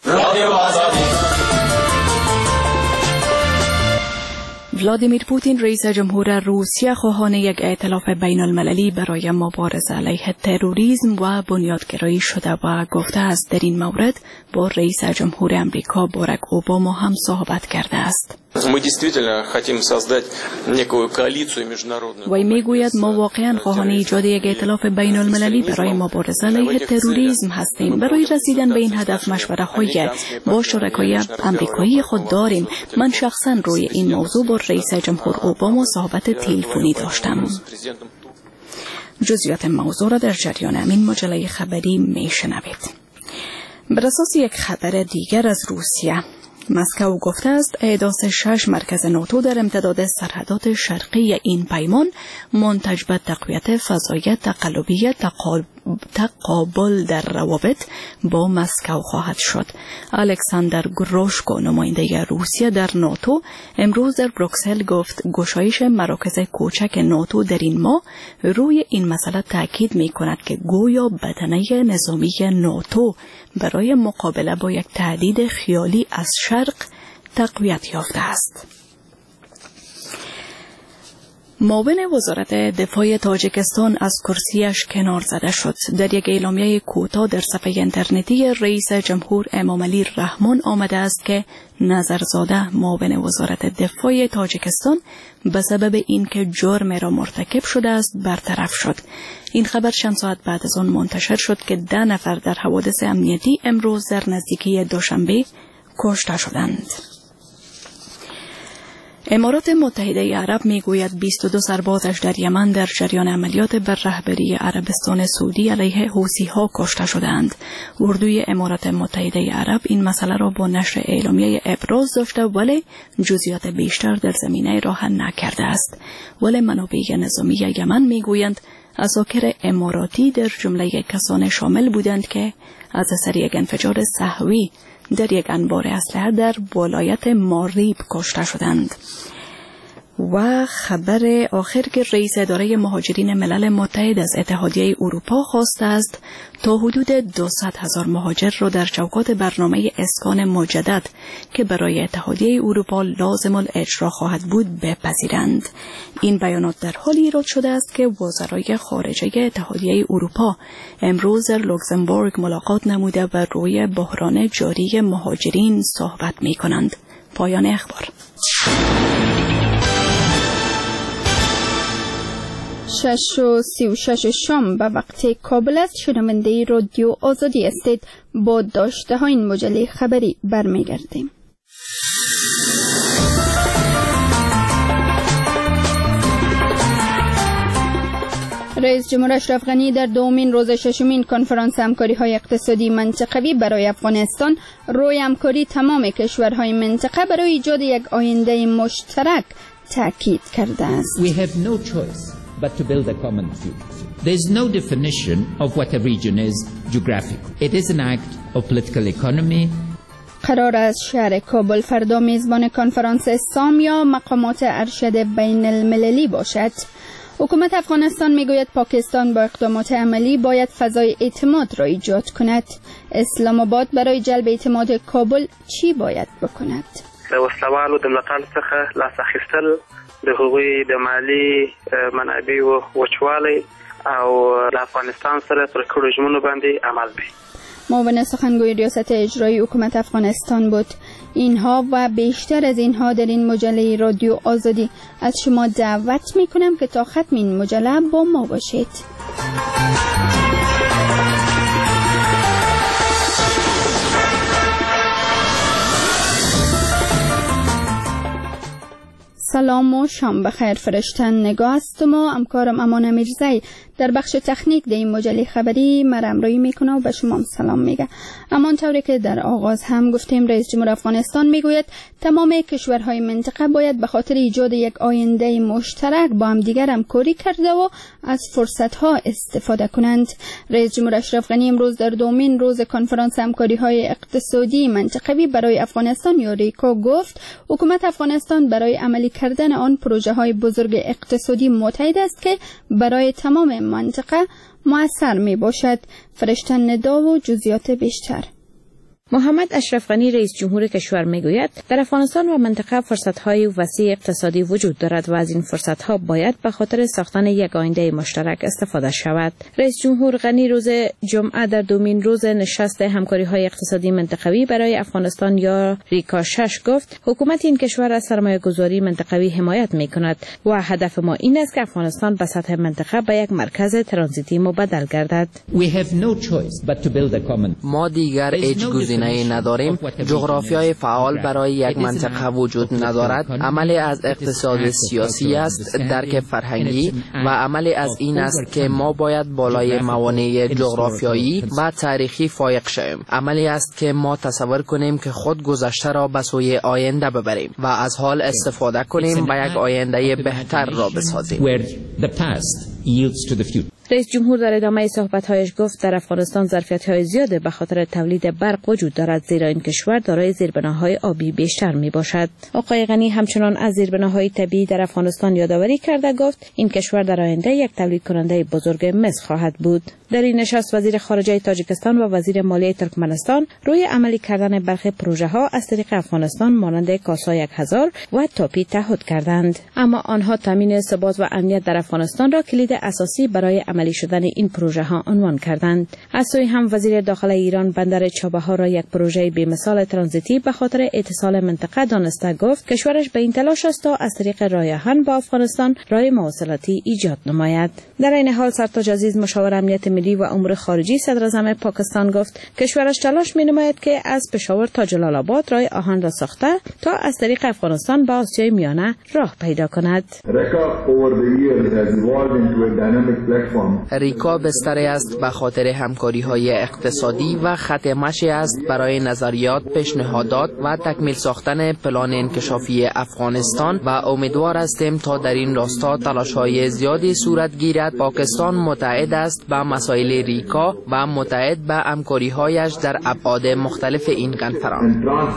ولادیمیر پوتین رئیس جمهور روسیه خواهان یک ائتلاف بین المللی برای مبارزه علیه تروریسم و بنیادگرایی شده و گفته است در این مورد با رئیس جمهور امریکا باراک اوباما هم صحبت کرده است. وی میگوید ما واقعا خواهان ایجاد یک ائتلاف بین المللی برای مبارزه علیه تروریسم هستیم. برای رسیدن به این هدف مشوره های با شرکای امریکایی خود داریم. من شخصا روی این موضوع با رئیس جمهور اوباما صحبت تلفنی داشتم. جزئیات موضوع را در جریان همین مجله خبری میشنوید. بر اساس یک خبر دیگر از روسیه، مسکو گفته است احداث شش مرکز ناتو در امتداد سرحدات شرقی این پیمان منتج به تقویت فضای تقلبی تقابل در روابط با مسکو خواهد شد. الکساندر گروشکو نماینده روسیه در ناتو امروز در بروکسل گفت گشایش مراکز کوچک ناتو در این ماه روی این مسئله تاکید می کند که گویا بدنه نظامی ناتو برای مقابله با یک تهدید خیالی از شرق تقویت یافته است. معاون وزارت دفاع تاجیکستان از کرسیش کنار زده شد. در یک اعلامیه کوتاه در صفحه اینترنتی رئیس جمهور امامعلی رحمان آمده است که نظرزاده معاون وزارت دفاع تاجیکستان به سبب اینکه جرم را مرتکب شده است برطرف شد. این خبر چند ساعت بعد از آن منتشر شد که ده نفر در حوادث امنیتی امروز در نزدیکی دوشنبه کشته شدند. امارات متحده عرب میگوید بیست و دو سربازش در یمن در جریان عملیات بر رهبری عربستان سعودی علیه حوثی‌ها کشته شدند. اردوی امارات متحده عرب این مسئله را با نشر اعلامیه ابراز داشته ولی جزئیات بیشتر در زمینه را حل نکرده است. ولی منابع نظامی یمن میگویند عساکر اماراتی در جمله کسان شامل بودند که از اثر یک انفجار سهوی در یک انبار اسلحه در ولایت ماریب کشته شدند. و خبر آخر که رئیس اداره مهاجرین ملل متحد از اتحادیه اروپا خواسته است تا حدود دویست هزار مهاجر را در چوکات برنامه اسکان مجدد که برای اتحادیه اروپا لازم الاجرا خواهد بود بپذیرند. این بیانات در حالی ایراد شده است که وزرای خارجه اتحادیه اروپا امروز در لوکزامبورگ ملاقات نموده و روی بحران جاری مهاجرین صحبت می کنند. پایان اخبار. شش و سی و شش شام به وقت کابل است. شنونده رادیو آزادی استید. با داشته ها این مجله خبری برمیگردیم. رئیس جمهور اشرف غنی در دومین روز ششمین کنفرانس همکاری‌های اقتصادی منطقوی برای افغانستان روی همکاری تمام کشورهای منطقه برای ایجاد یک آینده مشترک تاکید کرده است. We have no choice but to build a common future. There is no definition of what a region is geographically. It is an act of political economy. قرار است شهر کابل فردا میزبان کنفرانس سام یا مقامات ارشد بین المللی باشد. حکومت افغانستان میگوید پاکستان با اقدامات عملی باید فضای اعتماد را ایجاد کند. اسلام آباد برای جلب اعتماد کابل چی باید بکند؟ د وسلوالو د ملاتړ څخه لاس اخیستل، د هغوی د مالی منابعو وچوالی او د افغانستان سره پر کړو ژمنو باندې عمل دی. معاون سخنگوی ریاست اجرایی حکومت افغانستان بود. اینها و بیشتر از اینها در این مجله رادیو آزادی. از شما دعوت می کنم که تا ختم این مجله با ما باشید. سلام و شام بخیر. فرشتن نگاه هستم و همکارم امان امیرزی در بخش تکنیک در این مجله خبری مرامرایی میکنه و به شما هم سلام میگه. اما طوری که در آغاز هم گفتیم رئیس جمهور افغانستان میگوید تمام کشورهای منطقه باید به خاطر ایجاد یک آینده مشترک با هم دیگر همکاری کرده و از فرصت‌ها استفاده کنند. رئیس جمهور اشرف غنی امروز در دومین روز کنفرانس همکاری‌های اقتصادی منطقوی برای افغانستان یا ریکا گفت حکومت افغانستان برای عملی کردن آن پروژه‌های بزرگ اقتصادی متحد است که برای تمام منطقه مؤثر می باشد. فرشتن ندا و جزئیات بیشتر. محمد اشرف غنی رئیس جمهور کشور میگوید در افغانستان و منطقه فرصت‌های وسیع اقتصادی وجود دارد و از این فرصت‌ها باید به خاطر ساختن یک آینده مشترک استفاده شود. رئیس جمهور غنی روز جمعه در دومین روز نشست همکاری‌های اقتصادی منطقوی برای افغانستان یا ریکا شش گفت حکومت این کشور از سرمایه‌گذاری منطقوی حمایت می‌کند و هدف ما این است که افغانستان به سطح منطقه به یک مرکز ترانزیتی مبدل گردد. We have no choice but to build a common. ما دیگر هیچ نداریم. جغرافیای فعال برای یک منطقه وجود ندارد. عملی از اقتصاد سیاسی است، درک فرهنگی و عملی از این است که ما باید بالای موانع جغرافیایی و تاریخی فائق شویم. عملی است که ما تصور کنیم که خود گذشته را به سوی آینده ببریم و از حال استفاده کنیم و یک آینده بهتر را بسازیم. yields to the future. رئیس جمهور در ادامه صحبت‌هایش گفت در افغانستان ظرفیت‌های زیاد به خاطر تولید برق وجود دارد، زیرا این کشور دارای زیربناهای آبی بیشتر میباشد. آقای غنی همچنان از زیربناهای طبیعی در افغانستان یادآوری کرده گفت این کشور در آینده یک تولید کننده بزرگ مس خواهد بود. در این نشست وزیر خارجه تاجیکستان و وزیر مالیه ترکمنستان روی عملی کردن برخی پروژه‌ها از طریق افغانستان مانند کاسا یک هزار و تاپی تعهد کردند، اما آنها تامین ثبات و امنیت در افغانستان را کلید اساسی برای عملی شدن این پروژه ها عنوان کردند. از سوی هم وزیر داخله ایران بندر چابهار را یک پروژه بی‌مثال ترانزیتی به خاطر اتصال منطقه دانسته گفت کشورش به این تلاش است تا از طریق راه آهن با افغانستان راه مواصلاتی ایجاد نماید. در این حال سرتاج عزیز مشاور امنیت ملی و امور خارجی صدر اعظم پاکستان گفت کشورش تلاش می‌نماید که از پشاور تا جلال آباد راه آهن را ساخته تا از طریق افغانستان به آسیای میانه راه پیدا کند. ریکا بستری است به خاطر همکاری‌های اقتصادی و خط مشی است برای نظریات، پیشنهادات و تکمیل ساختن پلان انکشافی افغانستان و امیدوار هستیم تا در این راستا تلاش‌های زیادی صورت گیرد. پاکستان متعهد است به مسائل ریکا و متعهد به همکاری‌هایش در ابعاد مختلف این کنفرانس.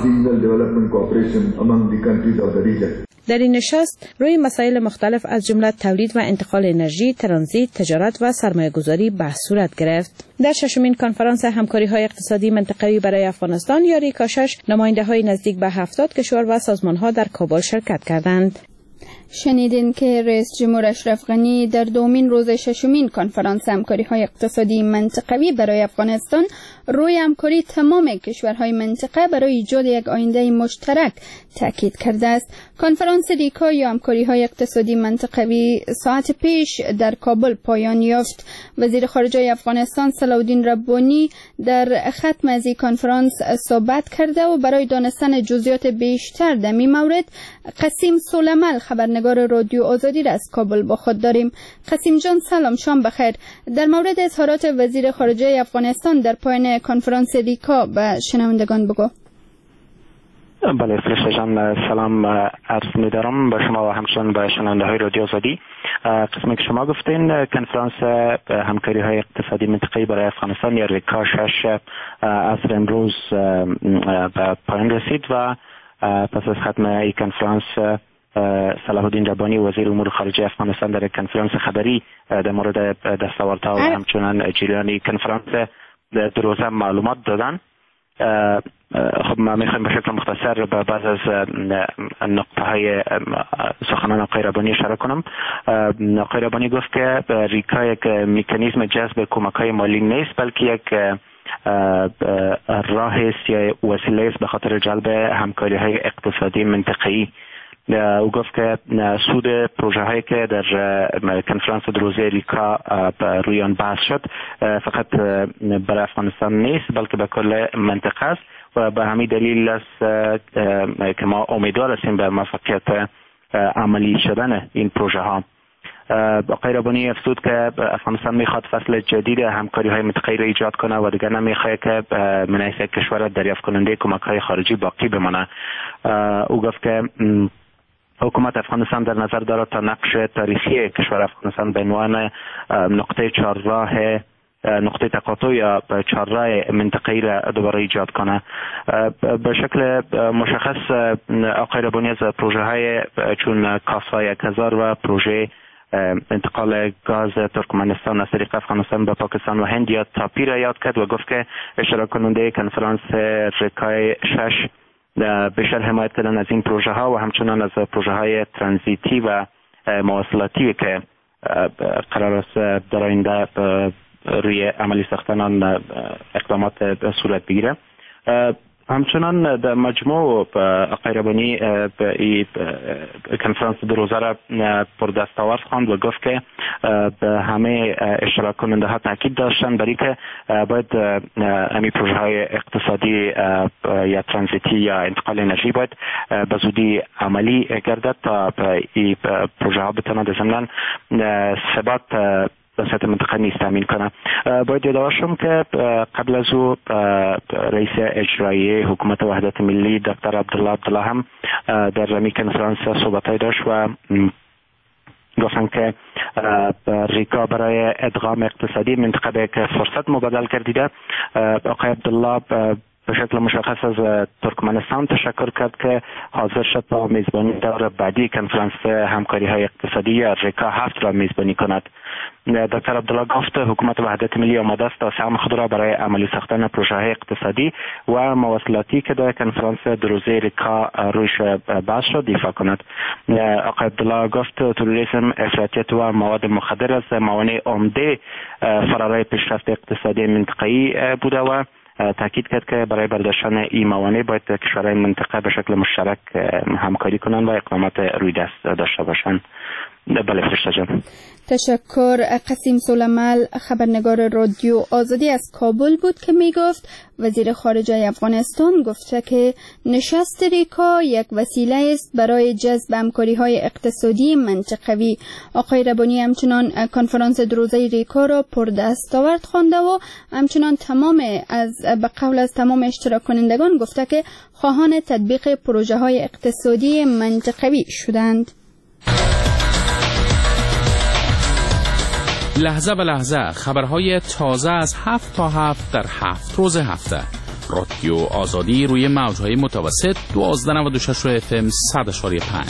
در این نشست روی مسائل مختلف از جمله تولید و انتقال انرژی، ترانزیت، تجارت و سرمایه‌گذاری بحث صورت گرفت. در ششمین کنفرانس همکاری‌های اقتصادی منطقه‌ای برای افغانستان یا ریکا شش نماینده‌های نزدیک به هفتاد کشور و سازمان‌ها در کابل شرکت کردند. شنیدین که رئیس جمهور اشرف غنی در دومین روز ششمین کنفرانس همکاری‌های اقتصادی منطقه‌ای برای افغانستان روی همکاری تمام کشورهای منطقه برای ایجاد یک آینده مشترک تاکید کرده است. کنفرانس ریکا یا همکاری‌های اقتصادی منطقه‌ای ساعت پیش در کابل پایان یافت. وزیر خارجه افغانستان صلاح الدین ربانی در ختم از این کنفرانس صحبت کرده و برای دانستن جزئیات بیشتر در این مورد قسیم سولمل خبرنگار رادیو آزادی را از کابل با خود داریم. قسیم جان سلام، شام بخیر. در مورد اظهارات وزیر خارجه افغانستان در پایان کنفرانس ریکا به شنوندگان بگو. بله فرشته جان، سلام عرض می دارم به شما و همچنین به شنونده های رادیو آزادی. قسمی که شما گفتین کنفرانس همکاری های اقتصادی منطقه‌ای برای افغانستان یا ریکا شش عصر امروز به پایان رسید و پس از ختم این کنفرانس صلاح الدین ربانی وزیر امور خارجه افغانستان در کنفرانس خبری در مورد دستاوردها و همچنین جریان کنفرانس دو روزه معلومات دادن. خب ما میخوایم به شکل مختصر به بعض از نقطه های سخنان آقای ربانی اشاره کنم. آقای ربانی گفت که ریکا یک مکانیزم جذب کمک های مالی نیست، بلکه یک راه است یا وسیله است به خاطر جلب همکاری های اقتصادی منطقه‌ای. او گفت که سود پروژه هایی که در کنفرانس دو روزه ریکا روی آن بحث شد فقط برای افغانستان نیست بلکه به کل منطقه است و به همین دلیل است که ما امیدوار هستیم به موفقیت عملی شدن این پروژه ها. آقای ربانی افزود که افغانستان میخواد فصل جدید همکاری های منطقه‌ای را ایجاد کنه و دیگر نمیخواد که من حیث کشور دریافت کننده کمک های خارجی باقی بمانه. او گفت که حکومت افغانستان در نظر دارد تا نقش تاریخی کشور افغانستان به عنوان نقطه چهارراه نقطه تقاطع یا چهارراه منطقه‌ای را دوباره ایجاد کنه. به شکل مشخص آقای ربانی از پروژه های چون کاسا یک هزار و پروژه انتقال گاز ترکمنستان از طریق افغانستان به پاکستان و هند یا تاپی را یاد کرد و گفت که اشتراک کننده کنفرانس ریکای شش بیشتر حمایت کردن از این پروژه ها و همچنان از پروژه های ترانزیتی و مواصلاتی که قرار است در آینده روی عملی ساختن آن اقدامات صورت بگیره. همچنان در مجموع آقای ربانی به کنفرانس دو روزه را پر دستاورد خواند و گفت که همه اشتراک کننده ها تاکید داشتن برای که باید همین پروژه های اقتصادی یا ترانزیتی یا انتقال انرژی باید به زودی عملی گردد تا این پروژه ها بتوانند ضمناً ثبات به سطح منطقه نیست تامین کنه. باید یادآور شم که قبل از او رئیس اجرایی حکومت وحدت ملی دکتر عبدالله عبدالله هم در رمی کنفرانس صحبت‌های داشت و گفتن که ریکا برای ادغام اقتصادی منطقه به یک فرصت مبادل گردیده. آقای عبدالله به شکل مشخص از ترکمنستان تشکر کرد که حاضر شد تا میزبانی دور بعدی کنفرانس همکاری های اقتصادی یا ریکا هفت را میزبانی کند. دکتر عبدالله گفت حکومت وحدت ملی آماده است تا سهم خود را برای عملی ساختن پروژه های اقتصادی و مواصلاتی که در کنفرانس دو روزه ریکا رویش بحث شد دفاع کند. آقای عبدالله گفت تروریسم، افراطیت و مواد مخدر از موانع عمده فرارای پیشرفت اقتصادی منطقه‌ای بوده و تاکید کرد که برای برداشتن این موانع باید کشورهای منطقه به شکل مشترک همکاری کنند و اقدامات روی دست داشته باشند. بله فرشته جان. تشکر. قسیم سلیمال خبرنگار رادیو آزادی از کابل بود که می گفت وزیر خارجه افغانستان گفته که نشست ریکا یک وسیله است برای جذب همکاری‌های اقتصادی منطقوی. آقای ربانی همچنان کنفرانس دو روزه ریکا را پردستاورد خوانده و همچنان تمام از به قول از تمام اشتراک کنندگان گفته که خواهان تطبیق پروژه‌های اقتصادی منطقوی شدند. لحظه به لحظه خبرهای تازه از هفت تا هفت در هفت روز هفته. رادیو آزادی روی موجهای متوسط دوازده نود و شش اف ام صد اشاری پنج.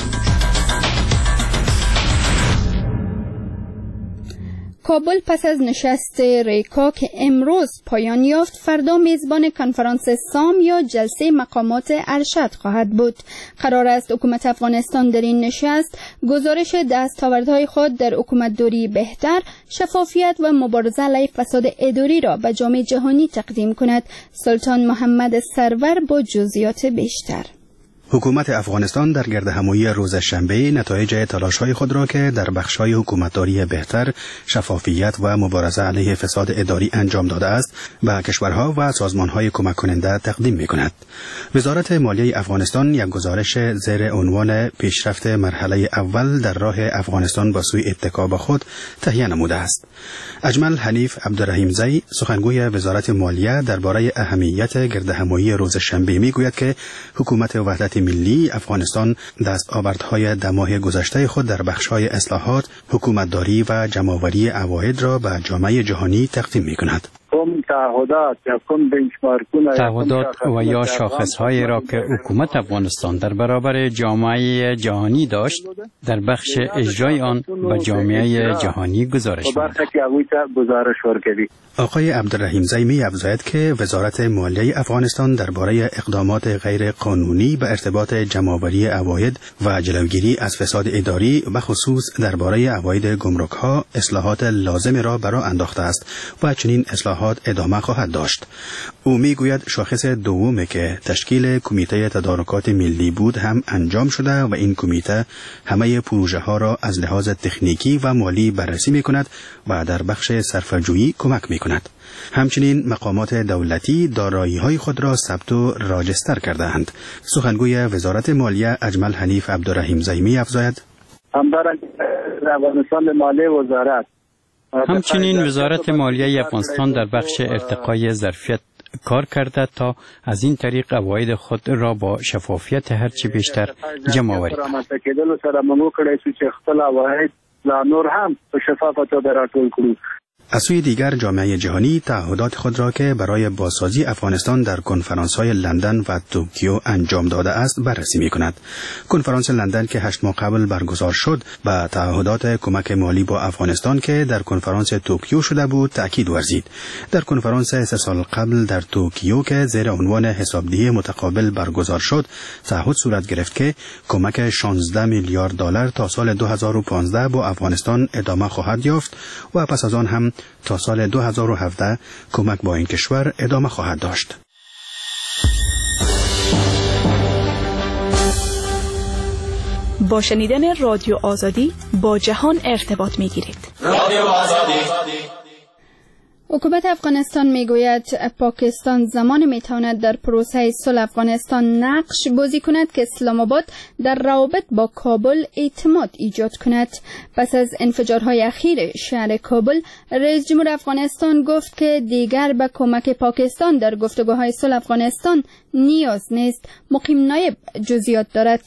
کابل پس از نشست ریکا که امروز پایان یافت فردا میزبان کنفرانس سام یا جلسه مقامات ارشد خواهد بود. قرار است حکومت افغانستان در این نشست گزارش دستاوردهای خود در حکومتداری بهتر، شفافیت و مبارزه علیه فساد اداری را به جامعه جهانی تقدیم کند. سلطان محمد سرور با جزئیات بیشتر. حکومت افغانستان در گردهمایی روز شنبه نتایج تلاش‌های خود را که در بخش‌های حکومتداری بهتر، شفافیت و مبارزه علیه فساد اداری انجام داده است به کشورها و سازمان‌های کمک کننده تقدیم می‌کند. وزارت مالیه افغانستان یک گزارش زیر عنوان پیشرفت مرحله اول در راه افغانستان به سوی اتکا به خود تهیه نموده است. اجمل حنیف عبدالرحیمزی سخنگوی وزارت مالیه درباره اهمیت گردهمایی روز شنبه می‌گوید که حکومت وحدت ملی افغانستان دستاوردهای دماه گذشته خود در بخش‌های اصلاحات، حکومتداری و جمع‌آوری عواید را به جامعه جهانی تقدیم می‌کند. تعهدات یا کم بنچمارکونه تعهدات و یا شاخص‌هایی را که حکومت افغانستان در برابر جامعه جهانی داشت در بخش اجرای آن به جامعه جهانی گزارش ورکړي. آقای عبدالرحیمزی می افزاید که وزارت مالیه افغانستان درباره اقدامات غیر قانونی به ارتباط جمع‌آوری عواید و جلوگیری از فساد اداری و خصوص درباره عواید گمرک‌ها اصلاحات لازم را برآ انداخته است و چنین اصلاحات ادامه خواهد داشت. او می گوید شاخص دومی که تشکیل کمیته تدارکات ملی بود هم انجام شده و این کمیته همه پروژه ها را از لحاظ تکنیکی و مالی بررسی می کند و در بخش صرفه‌جویی کمک می کند. همچنین مقامات دولتی دارایی های خود را ثبت و راجستر کرده اند. سخنگوی وزارت مالیه اجمل حنیف عبدالرحیمزی می افزاید همچنین وزارت مالیه افغانستان در بخش ارتقای ظرفیت کار کرده تا از این طریق عواید خود را با شفافیت هرچی بیشتر جمع آوری کند. از سوی دیگر جامعه جهانی تعهدات خود را که برای بازسازی افغانستان در کنفرانس‌های لندن و توکیو انجام داده است بررسی می‌کند. کنفرانس لندن که هشت ماه قبل برگزار شد به تعهدات کمک مالی با افغانستان که در کنفرانس توکیو شده بود تأکید ورزید. در کنفرانس سه سال قبل در توکیو که زیر عنوان حسابدهی متقابل برگزار شد تعهد صورت گرفت که کمک شانزده میلیارد دلار تا سال دو هزار و پانزده با افغانستان ادامه خواهد یافت و پس از آن هم تا سال دو هزار و هفده کمک با این کشور ادامه خواهد داشت. با شنیدن رادیو آزادی با جهان ارتباط می گیرید. رادیو آزادی. حکومت افغانستان میگوید پاکستان زمان میتواند در پروسه صلح افغانستان نقش بازی کند که اسلام آباد در روابط با کابل اعتماد ایجاد کند. پس از انفجارهای اخیر شهر کابل، رئیس جمهور افغانستان گفت که دیگر به کمک پاکستان در گفتگوهای صلح افغانستان نیاز نیست. مقیم نایب جزئیات دارد.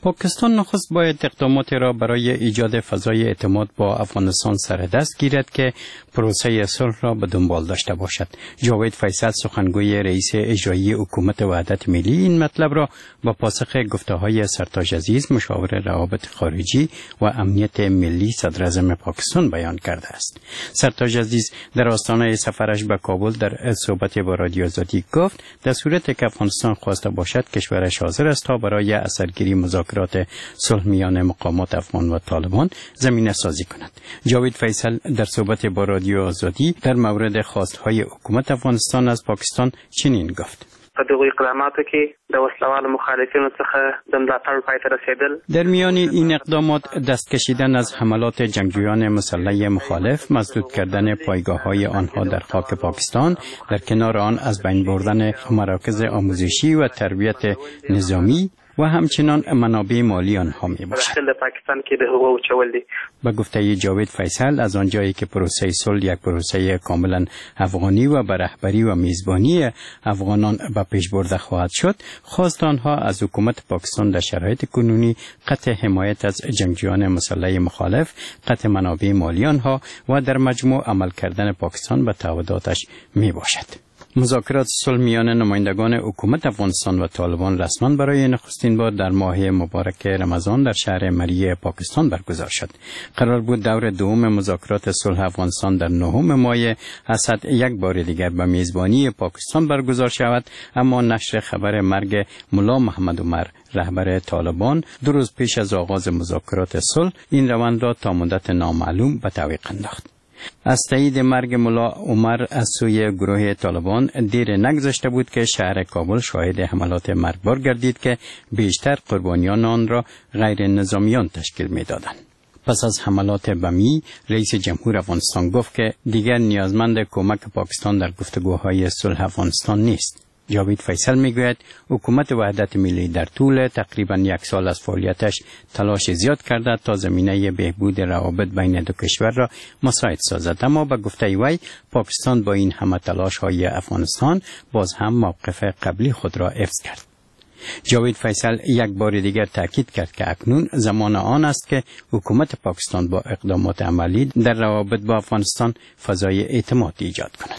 پاکستان نخست باید اقدامات را برای ایجاد فضای اعتماد با افغانستان سر دست گیرد که پروسه صلح را به دنبال داشته باشد. جاوید فیصل سخنگوی رئیس اجرایی حکومت وحدت ملی این مطلب را با پاسخ گفته‌های سرتاج عزیز مشاور روابط خارجی و امنیت ملی صدر اعظم پاکستان بیان کرده است. سرتاج عزیز در آستانه سفرش به کابل در صحبت با رادیو آزادی گفت در صورتی که افغانستان خواسته باشد کشورش حاضر است تا برای اثرگیری مذاکرات صلح میان مقامات افغان و طالبان زمینه سازی کند. جاوید فیصل در صحبت با رادیو آزادی در مورد خواستهای حکومت افغانستان از پاکستان چنین گفت: په دغه اقداماتو کې د وسلوالو مخالفینو څخه د ملاتړ پای ته رسیدل. در میان این اقدامات دست کشیدن از حملات جنگجویان مسلح مخالف، مسدود کردن پایگاه‌های آنها در خاک پاکستان، در کنار آن از بین بردن مراکز آموزشی و تربیت نظامی و همچنان منابع مالی آنها می باشد. داخل پاکستان کې د هغو چول دي. با گفته جاوید فیصل از آنجایی که پروسه صلح یک پروسه کاملا افغانی و به رهبری و میزبانی افغانان به پیش برده خواهد شد، خواست آنها از حکومت پاکستان در شرایط کنونی قطع حمایت از جنگجویان مسلح مخالف، قطع منابع مالی آنها و در مجموع عمل کردن پاکستان به تعهداتش می باشد. مذاکرات صلح میان نمایندگان حکومت افغانستان و طالبان رسما برای نخستین بار در ماه مبارک رمضان در شهر مری پاکستان برگزار شد. قرار بود دور دوم مذاکرات صلح افغانستان در نهم ماه اسد یک بار دیگر به میزبانی پاکستان برگزار شود، اما نشر خبر مرگ ملا محمد عمر رهبر طالبان دو روز پیش از آغاز مذاکرات صلح این روند را تا مدت نامعلوم به تعویق انداخت. از تایید مرگ ملا عمر از سوی گروه طالبان دیر نگذشته بود که شهر کابل شاهد حملات مرگبار گردید که بیشتر قربانیان آن را غیر نظامیان تشکیل می دادند. پس از حملات بمی، رئیس جمهور افغانستان گفت که دیگر نیازمند کمک پاکستان در گفتگوهای صلح افغانستان نیست. جاوید فیصل میگوید حکومت وحدت ملی در طول تقریبا یک سال از فعالیتش تلاش زیاد کرده تا زمینه بهبود روابط بین دو کشور را مساعد سازد، اما به گفته وی پاکستان با این همه تلاش های افغانستان باز هم موقف قبلی خود را حفظ کرد. جاوید فیصل یک بار دیگر تاکید کرد که اکنون زمان آن است که حکومت پاکستان با اقدامات عملی در روابط با افغانستان فضای اعتماد ایجاد کند.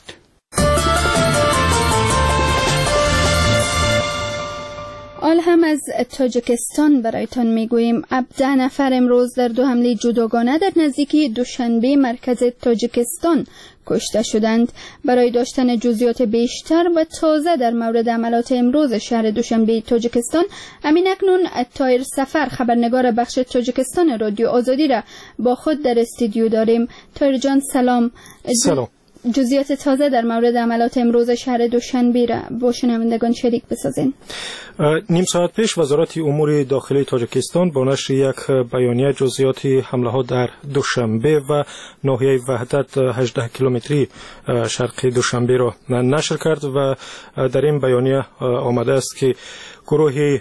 حال هم از تاجیکستان برایتان میگوییم. ده نفر امروز در دو حمله جداگانه در نزدیکی دوشنبه مرکز تاجیکستان کشته شدند. برای داشتن جزئیات بیشتر و تازه در مورد عملات امروز شهر دوشنبه تاجیکستان، همین اکنون طاهر سفر خبرنگار بخش تاجیکستان رادیو آزادی را با خود در استودیو داریم. طاهر جان سلام. سلام. جزئیات تازه در مورد عملات امروز شهر دوشنبه را با شنوندگان شریک بسازین. نیم ساعت پیش وزارت امور داخلی تاجیکستان با نشر یک بیانیه جزئیات حمله ها در دوشنبه و ناحیه وحدت هجده کیلومتری شرقی دوشنبه را نشر کرد و در این بیانیه آمده است که گروه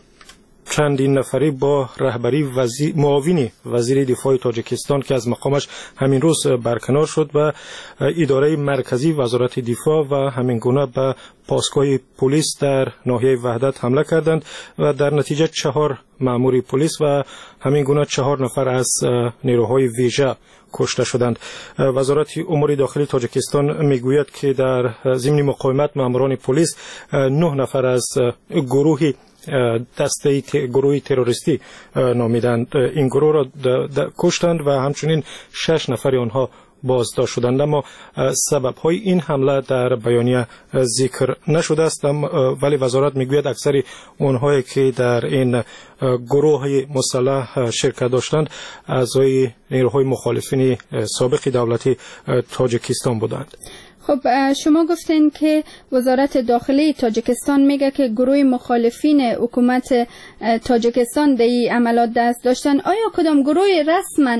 چندین نفری با رهبری وزیر معاون وزیر دفاع تاجیکستان که از مقامش همین روز برکنار شد و اداره مرکزی وزارت دفاع و همین گونه به پاسگاه پلیس در ناحیه وحدت حمله کردند و در نتیجه چهار مأمور پلیس و همین گونه چهار نفر از نیروهای ویژه کشته شدند. وزارت امور داخلی تاجیکستان میگوید که در ضمن مقاومت مأموران پلیس نه نفر از گروه دسته گروه تروریستی نامیدند این گروه را کشتند و همچنین شش نفر آنها بازداشت شدند، اما سبب های این حمله در بیانیه ذکر نشده است، ولی وزارت میگوید اکثر اونهایی که در این گروه مسلح شرکت داشتند اعضای نیروهای مخالفین سابق دولتی تاجیکستان بودند. خب شما گفتین که وزارت داخلی تاجیکستان میگه که گروه مخالفین حکومت تاجیکستان در این عملات دست داشتن. آیا کدام گروه رسما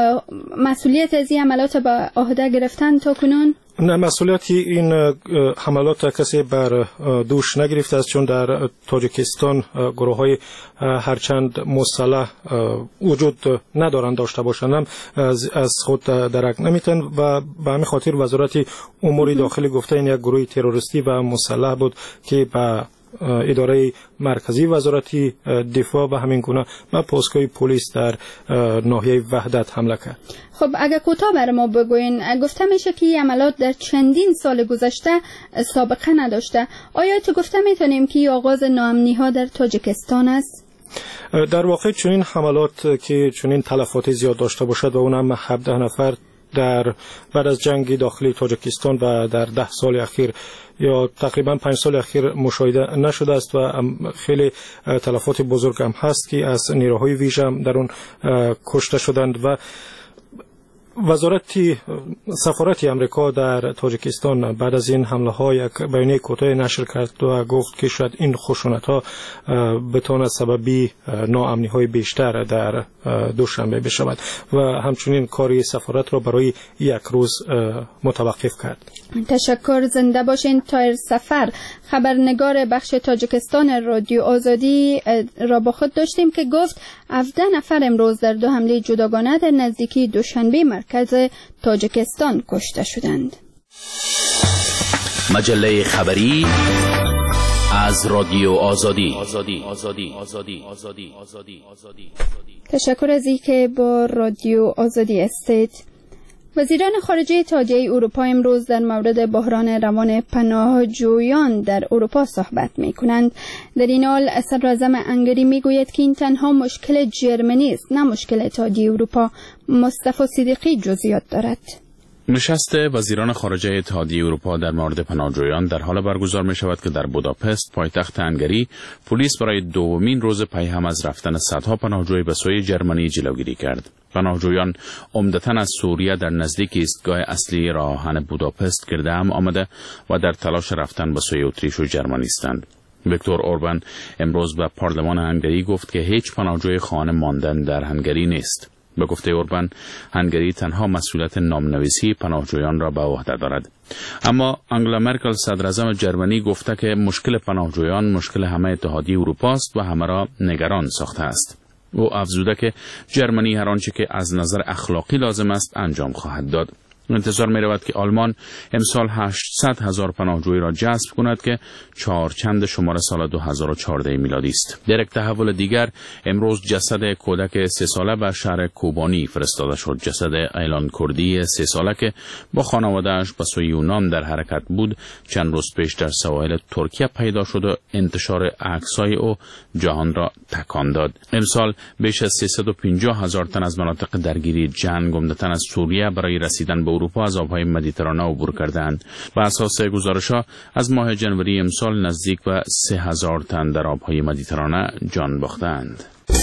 مسئولیت از این عملات به عهده گرفتن تا کنون؟ نه، مسئولیت این حملات کسی بر دوش نگرفته است، چون در تاجیکستان گروه های هرچند مسلح وجود ندارند، داشته باشند از خود درک نمیتن و به همین خاطر وزارت امور داخلی گفته این یک گروه تروریستی و مسلح بود که به اداره مرکزی وزارت دفاع و همین گونه به پاسگاه پلیس در ناحیه وحدت حمله کرد. خب اگر کوتاه برای ما بگوین، گفته میشه که این عملات در چندین سال گذشته سابقه نداشته. آیا تو گفته میتونیم که آغاز ناامنی ها در تاجیکستان است؟ در واقع چنین حملات که چنین تلفات زیاد داشته باشد و اونم هفده نفر در بعد از جنگ داخلی تاجیکستان و در ده سال اخیر یا تقریبا پنج سال اخیر مشاهده نشده است و خیلی تلفات بزرگ هم هست که از نیروهای ویژه هم در اون کشته شدند و وزارت سفارت امریکا در تاجیکستان بعد از این حمله ها یک بیانیه کوتاه نشر کرد و گفت که شاید این خشونت ها بتواند سببی ناامنی های بیشتر در دوشنبه بشود و همچنین کاری سفارت را برای یک روز متوقف کرد. تشکر. زنده باشین. طاهر سفر، خبرنگار بخش تاجیکستان رادیو آزادی را با خود داشتیم که گفت هفده نفر امروز در دو حمله جداگانه در نزدیکی دوشنبه مرکز تاجیکستان کشته شدند. مجله خبری از رادیو آزادی. آزادی آزادی آزادی آزادی آزادی آزادی. تشکر از اینکه با رادیو آزادی استید. وزیران خارجه اتحادیه اروپا امروز در مورد بحران روان پناهجویان در اروپا صحبت می کنند. در این حال صدراعظم هنگری می گوید که این تنها مشکل جرمنی است، نه مشکل اتحادیه اروپا. مصطفی صدیقی جزئیات دارد. نشست وزیران خارجه اتحادیه اروپا در مورد پناهجویان در حال برگزار می شود که در بوداپست پایتخت هنگری پلیس برای دومین روز پی هم از رفتن صدها پناهجوی به سوی جرمنی جلوگیری کرد. پناهجویان عمدتاً از سوریه در نزدیک ایستگاه اصلی راه آهن بوداپست گرد هم آمده و در تلاش رفتن به سوی اتریش و جرمنی هستند. ویکتور اوربان امروز به پارلمان هنگری گفت که هیچ پناهجوی خانه ماندن در هنگری نیست. به گفته اوربان، هنگری تنها مسئولیت نامنویسی پناهجویان را به عهده دارد. اما انگلا مرکل صدراعظم جرمنی گفته که مشکل پناهجویان مشکل همه اتحادیه اروپا است و همه را نگران ساخته است. او افزوده که جرمنی هر آنچه که از نظر اخلاقی لازم است انجام خواهد داد. انتظار می رود که آلمان امسال هشتصد هزار پناهجوی را جذب کند که چهارچند شمار سال دو هزار و چهارده میلادی است. در یک تحول دیگر امروز جسد کودک سه ساله به شهر کوبانی فرستاده شد. جسد ایلان کردی سه ساله که با خانواده‌اش به سوی یونان در حرکت بود چند روز پیش در سواحل ترکیه پیدا شد و انتشار عکس‌های او جهان را تکان داد. امسال بیش از سیصد و پنجاه هزار تن از مناطق درگیری جنگ عمدتاً از سوریه برای رسیدن به اروپا از آبهای مدیترانه عبور کردند. بر اساس گزارش‌ها از ماه جنوری امسال نزدیک به سه هزار تن در آبهای مدیترانه جان باختند.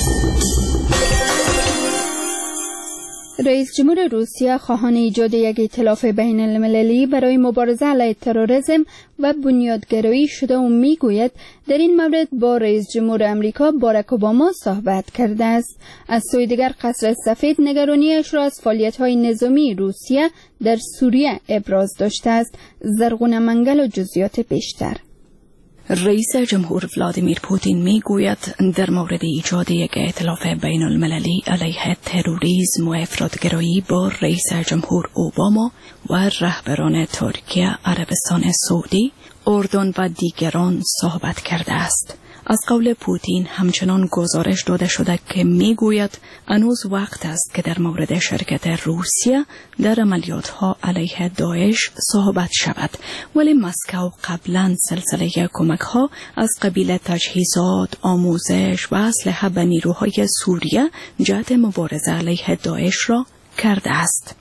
رئیس جمهور روسیه خواهان ایجاد یک ائتلاف بین المللی برای مبارزه علیه تروریسم و بنیادگرایی شده و میگوید در این مورد با رئیس جمهور امریکا باراک اوباما صحبت کرده است. از سوی دیگر قصر سفید نگرانیش را از فعالیت‌های نظامی روسیه در سوریه ابراز داشته است. زرغون منگل و جزئیات بیشتر. رئیس جمهور ولادیمیر پوتین می گوید در مورد ایجاد یک ائتلاف بین المللی علیه تروریسم و افراطگرایی با رئیس جمهور اوباما و رهبران ترکیه، عربستان سعودی، اردن و دیگران صحبت کرده است. از قول پوتین همچنان گزارش داده شده که می گوید هنوز وقت است که در مورد شرکت روسیه در عملیات‌ها علیه داعش صحبت شود، ولی مسکو قبلا سلسله کمک‌ها از قبیل تجهیزات، آموزش و اسلحه به نیروهای سوریه جهت مبارزه علیه داعش را کرده است.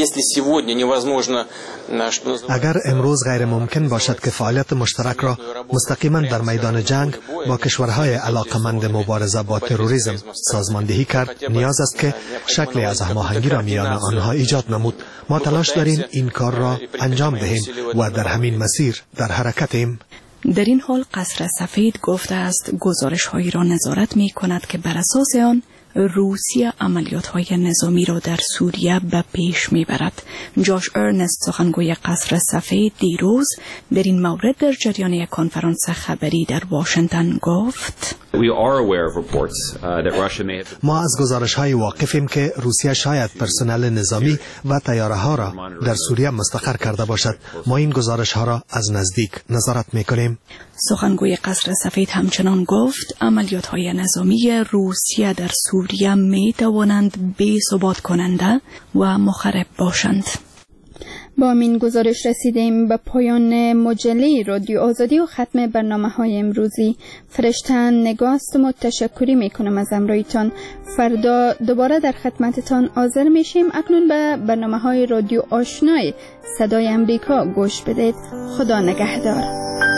اگر امروز غیر ممکن باشد که فعالیت مشترک را مستقیما در میدان جنگ با کشورهای علاقمند مبارزه با تروریسم سازماندهی کرد، نیاز است که شکلی از هماهنگی را میان آنها ایجاد نمود. ما تلاش داریم این کار را انجام دهیم و در همین مسیر در حرکتیم. در این حال قصر سفید گفته است گزارش هایی را نظارت می کند که بر اساس آن روسیه عملیات‌های نظامی را در سوریه به پیش می‌برد. جاش ارنست، سخنگوی قصر سفید، دیروز در این مورد در جریان یک کنفرانس خبری در واشنگتن گفت: ما از گزارش های واقفیم که روسیه شاید پرسنل نظامی و طیاره ها را در سوریه مستقر کرده باشد. ما این گزارش ها را از نزدیک نظارت میکنیم. سخنگوی قصر سفید همچنان گفت عملیات های نظامی روسیه در سوریه می توانند بی ثبات کننده و مخرب باشند. با این گزارش رسیدیم به پایان مجله رادیو آزادی و ختم برنامه های امروزی. فرشتن نگاست و تشکری می کنم از امرویتان. فردا دوباره در خدمتتان حاضر میشیم. اکنون به برنامه های رادیو آشنای صدای امریکا گوش بدید. خدا نگهدار.